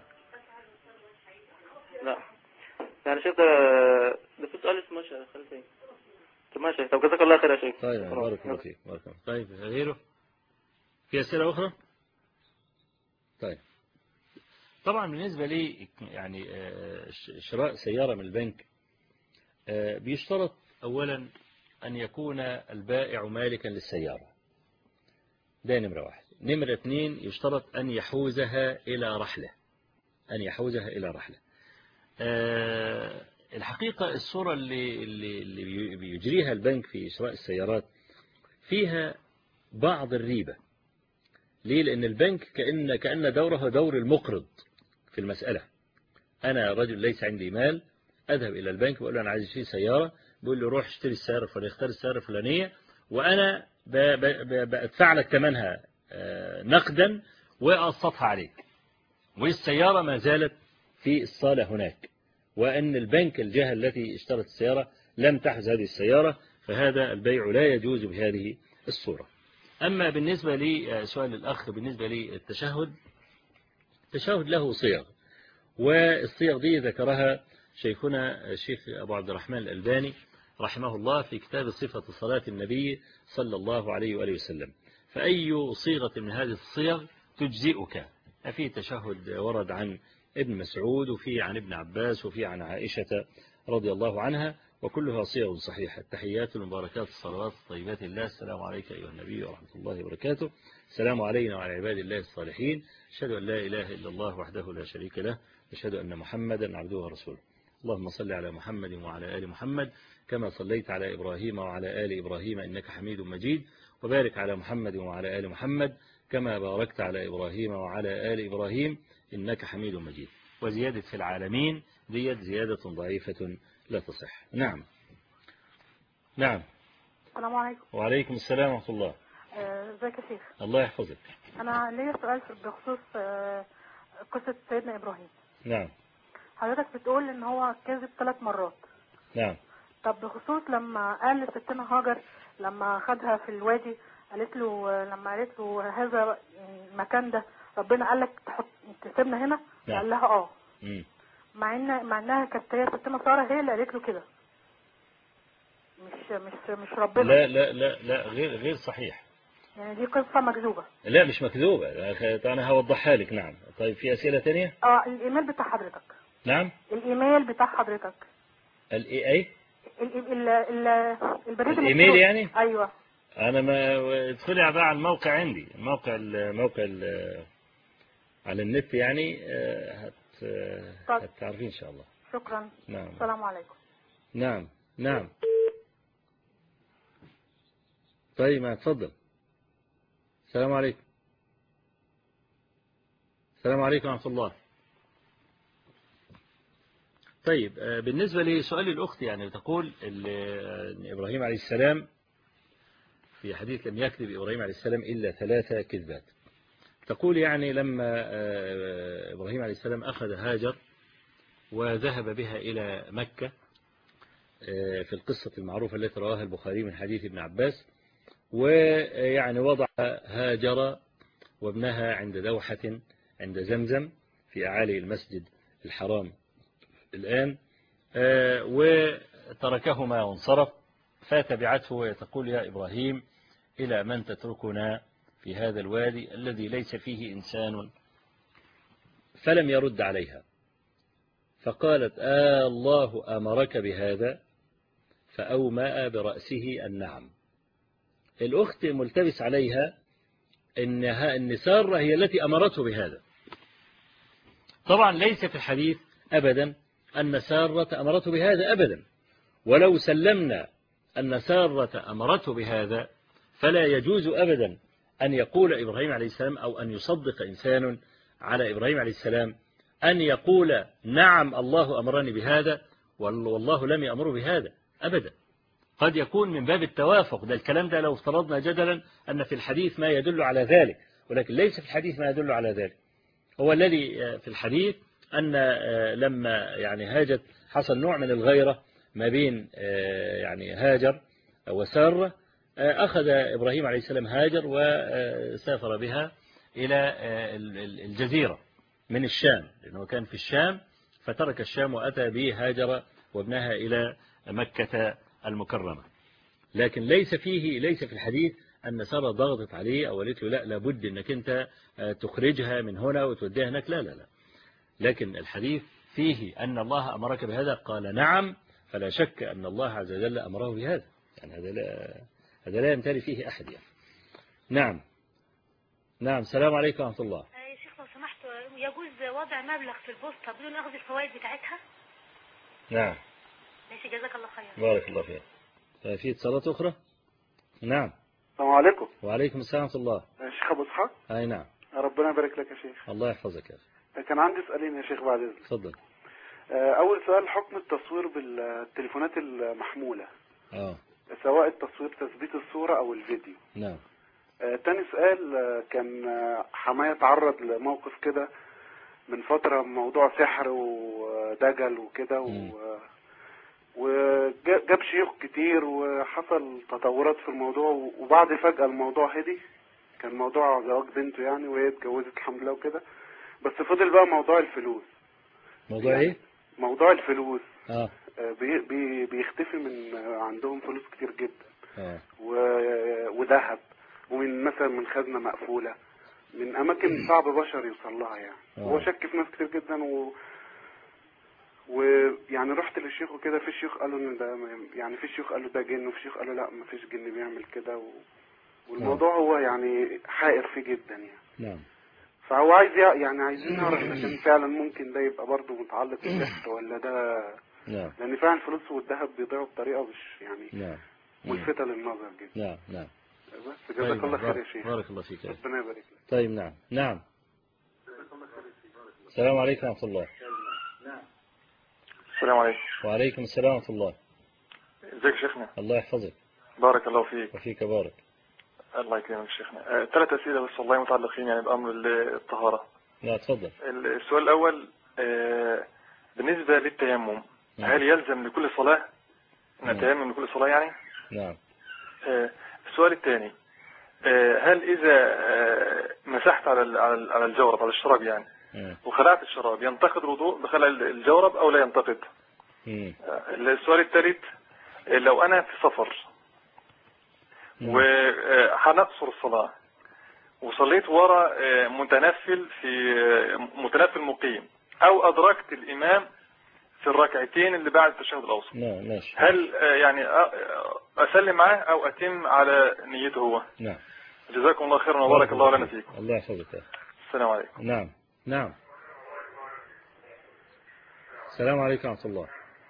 لا يعني شيخ ده ده في سؤال اسمه ماشي خلي طب ماشي. طب جزاك الله خير يا شيخ.
طيب بارك الله فيك. بارك الله. طيب غيره في أسئلة أخرى؟ طيب طبعا بالنسبة لي يعني شراء سيارة من البنك بيشترط أولا أن يكون البائع مالكا للسيارة، ده نمرة واحد. نمرة اثنين يشترط أن يحوزها إلى رحلة، أن يحوزها إلى رحلة. أه الحقيقة الصورة اللي, اللي, اللي بيجريها البنك في شراء السيارات فيها بعض الريبة. ليه؟ لأن البنك كأن, كأن دوره دور المقرض في المسألة. أنا رجل ليس عندي مال، أذهب إلى البنك وأقول له أنا عايز أشتري سيارة، بيقول لي روح اشتري السيارة الفلانية، اختار السيارة الفلانية، وأنا بدفع لك ثمنها نقدا وأقسطها عليك، والسيارة ما زالت في الصالة هناك، وأن البنك الجهة التي اشترت السيارة لم تحز هذه السيارة، فهذا البيع لا يجوز بهذه الصورة. أما بالنسبة لي سؤال الأخ بالنسبة لي التشهد، التشهد له صيغ، والصيغ دي ذكرها شيخنا الشيخ أبو عبد الرحمن الألباني رحمه الله في كتاب صفة صلاة النبي صلى الله عليه وآله وسلم. فأي صيغة من هذه الصيغ تجزئك؟ في تشهد ورد عن ابن مسعود، وفي عن ابن عباس، وفي عن عائشة رضي الله عنها، وكلها صيغ صحيحة. التحيات المباركات الصلوات الطيبات الله، السلام عليك أيها النبي ورحمة الله وبركاته، السلام علينا وعلى عباد الله الصالحين، أشهد أن لا إله إلا الله وحده لا شريك له، أشهد أن محمدا عبده ورسوله. اللهم صل على محمد وعلى آل محمد كما صليت على إبراهيم وعلى آل إبراهيم إنك حميد مجيد، وبارك على محمد وعلى آل محمد كما باركت على إبراهيم وعلى آل إبراهيم إنك حميد مجيد. وزيادة في العالمين ديت زيادة ضعيفة لا تصح. نعم نعم.
السلام عليكم.
وعليكم السلام ورحمة الله.
ازيك يا شيخ؟
الله يحفظك.
أنا ليا سؤال بخصوص قصة سيدنا إبراهيم.
نعم.
حضرتك بتقول إن هو كذب ثلاث مرات.
نعم.
طب بخصوص لما قال لستنا هاجر لما خدها في الوادي، قالت له لما قالت له هذا المكان ده ربنا قال لك تحط تسيبنا هنا؟
نعم.
قال لها اه.
مم.
مع ان مع انها كانت هي ستنا ساره هي اللي قالت له كده، مش مش مش ربنا.
لا لا لا لا غير غير صحيح.
يعني دي قصه مكذوبه.
لا مش مكذوبة، أنا هوضحها لك. نعم. طيب في أسئلة تانية؟
اه الايميل بتاع حضرتك.
نعم.
الايميل بتاع حضرتك.
الاي اي
ال ال البريد
الايميل يعني؟
ايوه.
انا ما ادخلي بقى على الموقع عندي، الموقع الموقع على النت يعني، هت هتعرفين ان شاء الله.
شكرا.
نعم.
السلام عليكم.
نعم نعم. طيب ما اتفضل. السلام عليكم. السلام عليكم ورحمة الله. طيب بالنسبة لسؤال الأخت، يعني تقول إن إبراهيم عليه السلام في حديث لم يكذب إبراهيم عليه السلام إلا ثلاثة كذبات. تقول يعني لما إبراهيم عليه السلام أخذ هاجر وذهب بها إلى مكة في القصة المعروفة التي رواها البخاري من حديث ابن عباس، ويعني وضع هاجر وابنها عند دوحة عند زمزم في أعالي المسجد الحرام الآن، وتركهما وانصرف، فتبعته وتقول يا إبراهيم إلى من تتركنا في هذا الوادي الذي ليس فيه إنسان؟ فلم يرد عليها، فقالت آه الله أمرك بهذا؟ فأومأ برأسه النعم. الأخت ملتبس عليها إنها إن سارة هي التي أمرته بهذا. طبعا ليس في الحديث أبدا أن سارة أمرته بهذا أبدا، ولو سلمنا أن سارة أمرته بهذا فلا يجوز أبدا أن يقول إبراهيم عليه السلام أو أن يصدق إنسان على إبراهيم عليه السلام أن يقول نعم الله أمرني بهذا والله لم يأمره بهذا أبدا. قد يكون من باب التوافق، ده الكلام ده لو افترضنا جدلا أن في الحديث ما يدل على ذلك، ولكن ليس في الحديث ما يدل على ذلك. هو الذي في الحديث أن لما يعني هاجت حصل نوع من الغيرة ما بين يعني هاجر وسارة، أخذ إبراهيم عليه السلام هاجر وسافر بها إلى الجزيرة من الشام، لأنه كان في الشام فترك الشام وأتى به هاجر وابنها إلى مكة المكرمة. لكن ليس فيه ليس في الحديث أن سارة ضغطت عليه أو قالت له لا لابد أنك أنت تخرجها من هنا وتوديها هناك، لا لا لا. لكن الحديث فيه أن الله أمرك بهذا، قال نعم، فلا شك أن الله عز وجل أمره بهذا، يعني هذا لا هذا لا يمتري فيه أحد يعني. نعم نعم. السلام عليكم ورحمة الله.
يا شيخ لو سمحت، يجوز وضع مبلغ في البوسطة بدون أخذ الفوائد بتاعتها؟
نعم.
ماشي، جزاك الله خير.
بارك الله فيك. في اتصالات أخرى؟ نعم.
السلام عليكم.
وعليكم السلام ورحمة الله.
شيخ أبو إسحاق.
أي نعم.
ربنا يبارك لك يا شيخ.
الله يحفظك يا أخي.
كان عندي سؤالين يا شيخ بعد إذنك.
اتفضل.
أول سؤال، حكم التصوير بالتليفونات المحمولة.
اه.
سواء التصوير تثبيت الصورة أو الفيديو.
نعم.
آه تاني سؤال، كان حماية تعرض لموقف كده من فترة، موضوع سحر ودجل وكده، وجاب شيوخ كتير وحصل تطورات في الموضوع، وبعد فجأة الموضوع هدي. كان موضوع زواج بنته يعني، وهي اتجوزت الحمد لله وكده، بس فضل بقى موضوع الفلوس.
موضوع
يعني
ايه؟
موضوع الفلوس.
اه
بي بي بيختفي من عندهم فلوس كتير جدا.
اه
وذهب، ومن مثلا من خزنة مقفولة، من اماكن صعب بشر يوصل لها يعني. هو شك في ناس كتير جدا، و ويعني رحت للشيخ وكده، في شيوخ قالوا ان ده يعني، في شيوخ قالوا ده جن، وفي شيوخ قالوا لا ما فيش جن بيعمل كده، و... والموضوع هو يعني حائر فيه جدا يعني.
نعم.
فهو عايز يعني عايزين نعرف اذا كان فعلا ممكن ده يبقى برضه متعلق بالسحر ولا ده.
نعم.
لان فعلا الفلوس والذهب بيضيعوا بطريقه مش يعني
نعم
ملفتة للنظر جدا.
نعم نعم.
بس جزاك الله خير يا شيخ.
بارك الله فيك.
ربنا يبارك لك.
طيب نعم نعم. السلام عليكم ورحمة الله.
السلام عليكم.
وعليكم السلام ورحمة الله.
ازيك يا شيخنا؟
الله يحفظك.
بارك الله فيك.
وفيك بارك.
الله يكرمك شيخنا. أه ثلاث أسئلة بس والله متعلقين يعني بأمر الطهارة.
لا تفضل.
السؤال الأول أه بالنسبة للتيمم،
نعم.
هل يلزم لكل صلاة أن التيمم لكل صلاة يعني؟
نعم.
أه السؤال الثاني، أه هل إذا أه مسحت على على الجورب على الشراب يعني
مم.
وخلعت الشراب ينتقد الوضوء بخلع الجورب أو لا ينتقد؟
مم.
أه السؤال الثالث، لو أنا في سفر وهنقصر الصلاة وصليت وراء متنفل في متنفل مقيم او ادركت الامام في الركعتين اللي بعد التشهد الاوسط،
نعم ماشي.
هل يعني اسلم معاه او اتم على نيته هو؟
نعم.
جزاكم الله خيرا وبارك الله لنا فيكم.
الله يحفظك.
السلام عليكم.
نعم نعم. السلام عليكم ورحمة الله.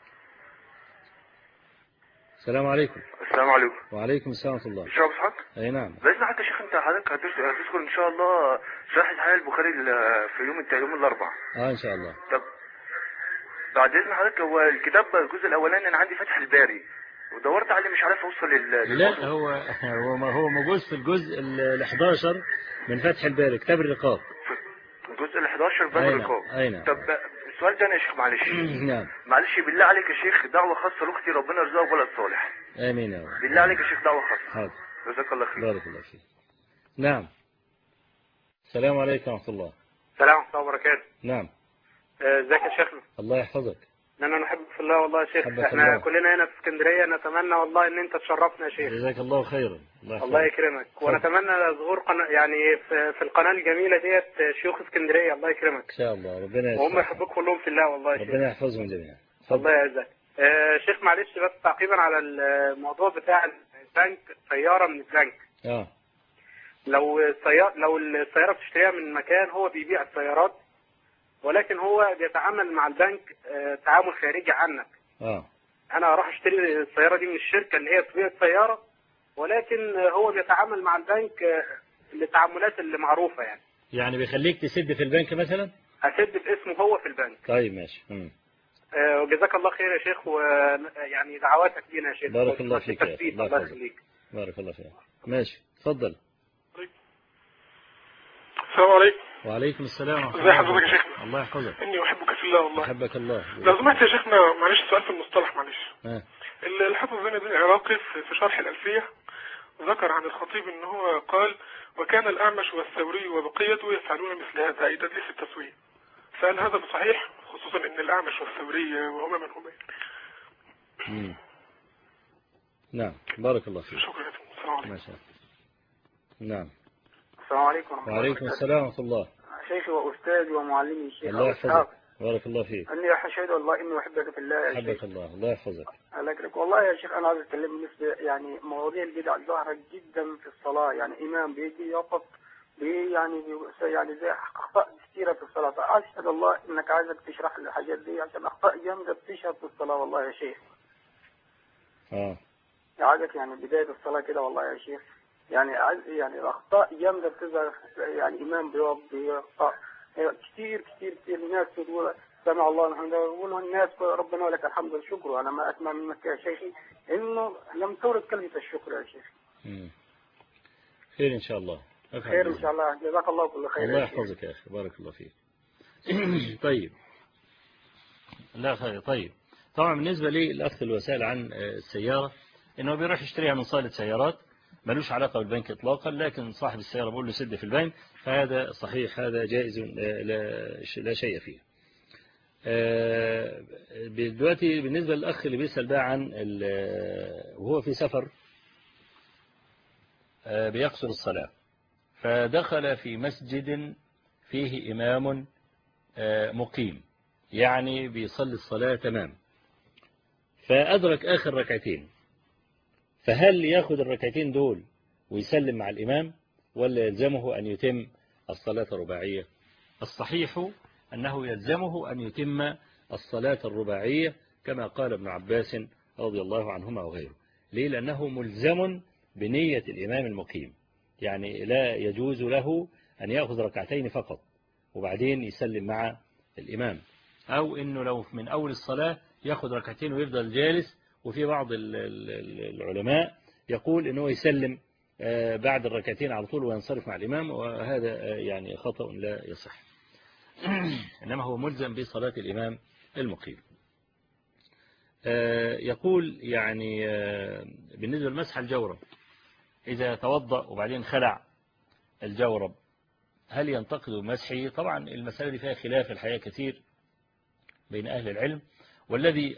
السلام عليكم.
السلام عليكم.
وعليكم السلام ورحمة الله.
شرف حق؟
اي نعم.
باذن حتى يا شيخ انت حضرتك هتذكر ان شاء الله شرح صحيح البخاري في يوم الت... يوم الاربعاء.
اه ان شاء الله.
طب بعد اذن حضرتك، هو الكتاب الجزء الاولاني انا عندي فتح الباري ودورت عليه مش عارف اوصل لل
لا هو هو هو موجود في الجزء ال احداشر من فتح الباري، كتاب الرقاق.
الجزء ال احداشر باب الرقاق.
اي نعم.
طب السؤال ده يا شيخ معلش.
نعم.
معلش بالله عليك يا شيخ، دعوه خاصه لاختي ربنا يرزقها بولد صالح.
امين يا رب.
بالله عليك يا شيخ دعوه خاصه.
حاضر.
جزاك الله خير.
بارك الله فيك. نعم. السلام عليكم ورحمة الله.
السلام ورحمة الله وبركاته.
نعم.
ازيك يا شيخنا؟
الله يحفظك.
انا نحبك في الله والله يا شيخ. احنا
الله.
كلنا هنا في اسكندريه نتمنى والله ان انت تشرفنا يا شيخ.
جزاك الله خيرا.
الله, الله يكرمك. ونتمنى ظهور قناه يعني في, في القناه الجميله ديت شيوخ اسكندريه. الله يكرمك
ان شاء الله. ربنا يسعدك.
وهم يحبوك كلهم في الله والله يا شيخ.
ربنا يحفظهم جميعا.
الله يعزك. آه شيخ معلش بس تعقيبا على الموضوع بتاع البنك، سياره من البنك.
اه
لو السياره لو السياره بتشتريها من مكان هو بيبيع السيارات، ولكن هو بيتعامل مع البنك آه تعامل خارجي عنك.
اه
انا اروح اشتري السياره دي من الشركه اللي هي تبيع السياره، ولكن هو بيتعامل مع البنك آه التعاملات اللي معروفه يعني.
يعني بيخليك تسد في البنك مثلا؟
اسد باسمه هو في البنك.
طيب ماشي. امم
آه وجزاك الله خير يا شيخ، ويعني دعواتك لينا يا شيخ.
بارك الله فيك يا
اخي. الله يخليك.
بارك الله فيك. ماشي اتفضل.
السلام عليكم.
وعليكم السلام ورحمة
الله. ازي حضرتك يا شيخنا؟
الله يحفظك.
اني احبك في الله والله.
احبك الله.
لو سمحت يا شيخنا معلش سؤال في المصطلح معلش.
اه
الحافظ زين الدين العراقي في شرح الألفية ذكر عن الخطيب ان هو قال: وكان الأعمش والثوري وبقيته يفعلون مثل هذا اي تدليس التسوية. فهل هذا بصحيح، خصوصا ان الأعمش والثوري وهما من هما؟
امم نعم بارك الله فيك.
شكرا. السلام عليكم.
ماشي. نعم.
السلام عليكم ورحمة الله.
وعليكم السلام ورحمة الله.
شيخي وأستاذي ومعلمي الشيخ
الله يحفظك. بارك الله فيك.
أني أشهد والله إني أحبك في الله يا شيخ.
حبك الله. الله يحفظك.
الله يكرمك. والله يا شيخ أنا عايز أتكلم بالنسبة يعني مواضيع البدع ظاهرة جدا في الصلاة، يعني إمام بيجي يقف بي يعني بي يعني زي أخطاء كثيرة في الصلاة، فأشهد الله إنك عايزك تشرح لي الحاجات دي عشان أخطاء جامدة بتشهد في الصلاة والله يا شيخ.
آه.
عايزك يعني بداية الصلاة كده والله يا شيخ، يعني يعني الأخطاء جامدة بتظهر، يعني إمام بيقف بيخطأ كتير كتير كتير. الناس تقول سمع الله الحمد لله، يقولوا الناس ربنا ولك الحمد والشكر. أنا ما أسمع منك يا شيخي إنه لم تورد كلمة الشكر يا شيخ.
امم خير إن شاء الله.
خير إن شاء الله. جزاك الله كل خير.
الله يحفظك يا أخي. بارك الله فيك. طيب. لا خير. طيب طبعا بالنسبة لي الأخذ الوسائل عن السيارة إنه بيروح يشتريها من صالة سيارات ملوش علاقة بالبنك إطلاقا، لكن صاحب السيارة بقول له سد في البنك، فهذا صحيح، هذا جائز لا, لا شيء فيه. دلوقتي بالنسبة للأخ اللي بيسأل بقى عن وهو في سفر بيقصر الصلاة، فدخل في مسجد فيه إمام مقيم يعني بيصلي الصلاة تمام، فأدرك آخر ركعتين، فهل ياخد الركعتين دول ويسلم مع الإمام ولا يلزمه أن يتم الصلاة الرباعية؟ الصحيح أنه يلزمه أن يتم الصلاة الرباعية كما قال ابن عباس رضي الله عنهما وغيره. ليه؟ لأنه ملزم بنية الإمام المقيم، يعني لا يجوز له أن يأخذ ركعتين فقط وبعدين يسلم مع الإمام، أو أنه لو من أول الصلاة يأخذ ركعتين ويفضل جالس. وفي بعض العلماء يقول أنه يسلم بعد الركعتين على طول وينصرف مع الإمام، وهذا يعني خطأ لا يصح، إنما هو ملزم بصلاة الإمام المقيم. يقول يعني بالنسبة لمسح الجورب، إذا توضأ وبعدين خلع الجورب هل ينتقد مسحه؟ طبعا المسألة دي فيها خلاف الحقيقة كثير بين أهل العلم، والذي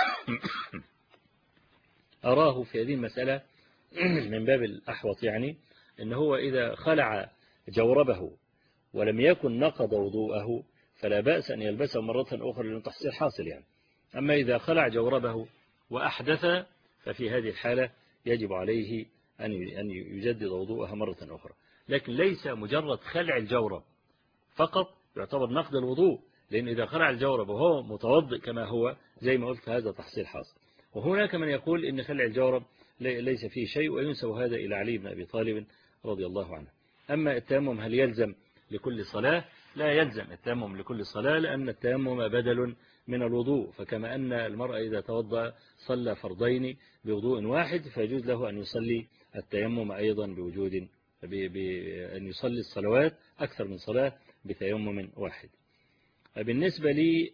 أراه في هذه المسألة من باب الأحوط يعني إن هو إذا خلع جوربه ولم يكن نقض وضوءه فلا بأس أن يلبسه مرة أخرى للتحصيل حاصل يعني. أما إذا خلع جوربه وأحدث ففي هذه الحالة يجب عليه أن يجدد وضوءها مرة أخرى، لكن ليس مجرد خلع الجورب فقط يعتبر نقض الوضوء، لأن إذا خلع الجورب وهو متوضئ كما هو زي ما قلت هذا تحصيل حاصل. وهناك من يقول إن خلع الجورب ليس فيه شيء، وينسب هذا إلى علي بن أبي طالب رضي الله عنه. أما التيمم هل يلزم لكل صلاة؟ لا يلزم التيمم لكل صلاة، لأن التيمم بدل من الوضوء، فكما أن المرأة إذا توضأ صلى فرضين بوضوء واحد فيجوز له أن يصلي التيمم أيضا بوجود بأن يصلي الصلوات أكثر من صلاة بتيمم واحد. بالنسبة لي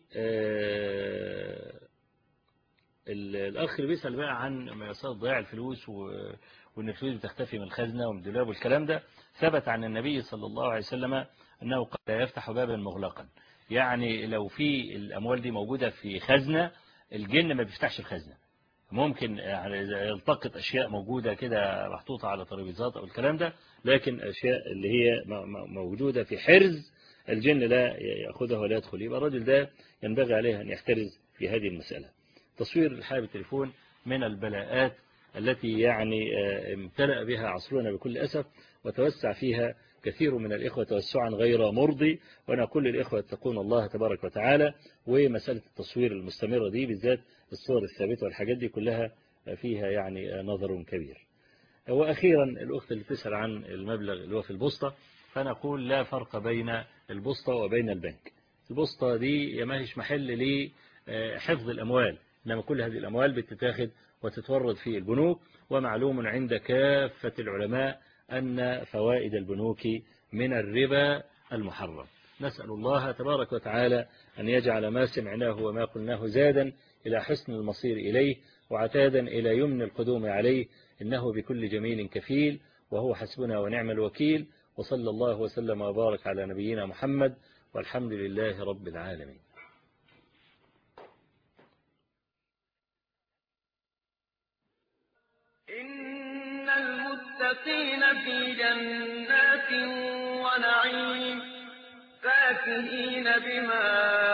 الأخ اللي بيسأل بقى عن مسألة ضياع الفلوس وأن الفلوس بتختفي من الخزنة ومن الدولاب والكلام ده، ثبت عن النبي صلى الله عليه وسلم أنه قد لا يفتح بابا مغلقا، يعني لو في الأموال دي موجودة في خزنة الجن ما بيفتحش الخزنة، ممكن يلتقط أشياء موجودة كده محطوطة على ترابيزات أو الكلام ده، لكن أشياء اللي هي موجودة في حرز الجن لا يأخذها ولا يدخل. يبقى الرجل ده ينبغي عليه أن يحترز في هذه المسألة. تصوير الحال بالتليفون من البلاءات التي يعني امتلأ بها عصرنا بكل أسف، وتوسع فيها كثير من الإخوة توسعا غير مرضي، وأنا كل الإخوة يتقون الله تبارك وتعالى. ومسألة التصوير المستمرة دي بالذات الصور الثابتة والحاجات دي كلها فيها يعني نظر كبير. وأخيرا الأخت اللي تسأل عن المبلغ اللي هو في البوسطة، فأنا أقول لا فرق بين البوسطة وبين البنك. البوسطة دي ما هيش محل لحفظ الأموال، إنما كل هذه الأموال بتتاخد وتتورد في البنوك، ومعلوم عند كافة العلماء أن فوائد البنوك من الربا المحرم. نسأل الله تبارك وتعالى أن يجعل ما سمعناه وما قلناه زادا إلى حسن المصير إليه وعتادا إلى يمن القدوم عليه، إنه بكل جميل كفيل وهو حسبنا ونعم الوكيل. وصلى الله وسلم وبارك على نبينا محمد، والحمد لله رب العالمين.
إن المتقين في جنات ونعيم فاكهين بما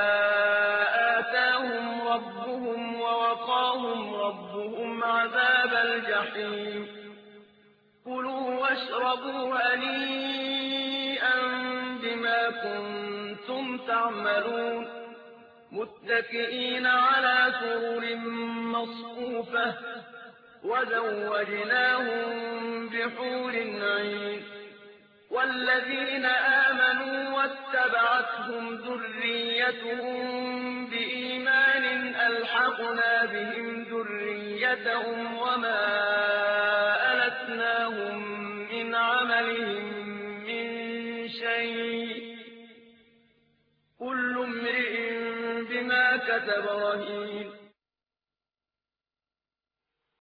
آتاهم ربهم ووقاهم ربهم عذاب الجحيم. كلوا واشربوا هنيئا بما كنتم تعملون متكئين على سرر مصفوفة وزوجناهم بحور عين. والذين آمنوا واتبعتهم ذريتهم بإيمان ألحقنا بهم ذريتهم وما ألتناهم من عملهم من شيء كل امرئ بما كسب رهين.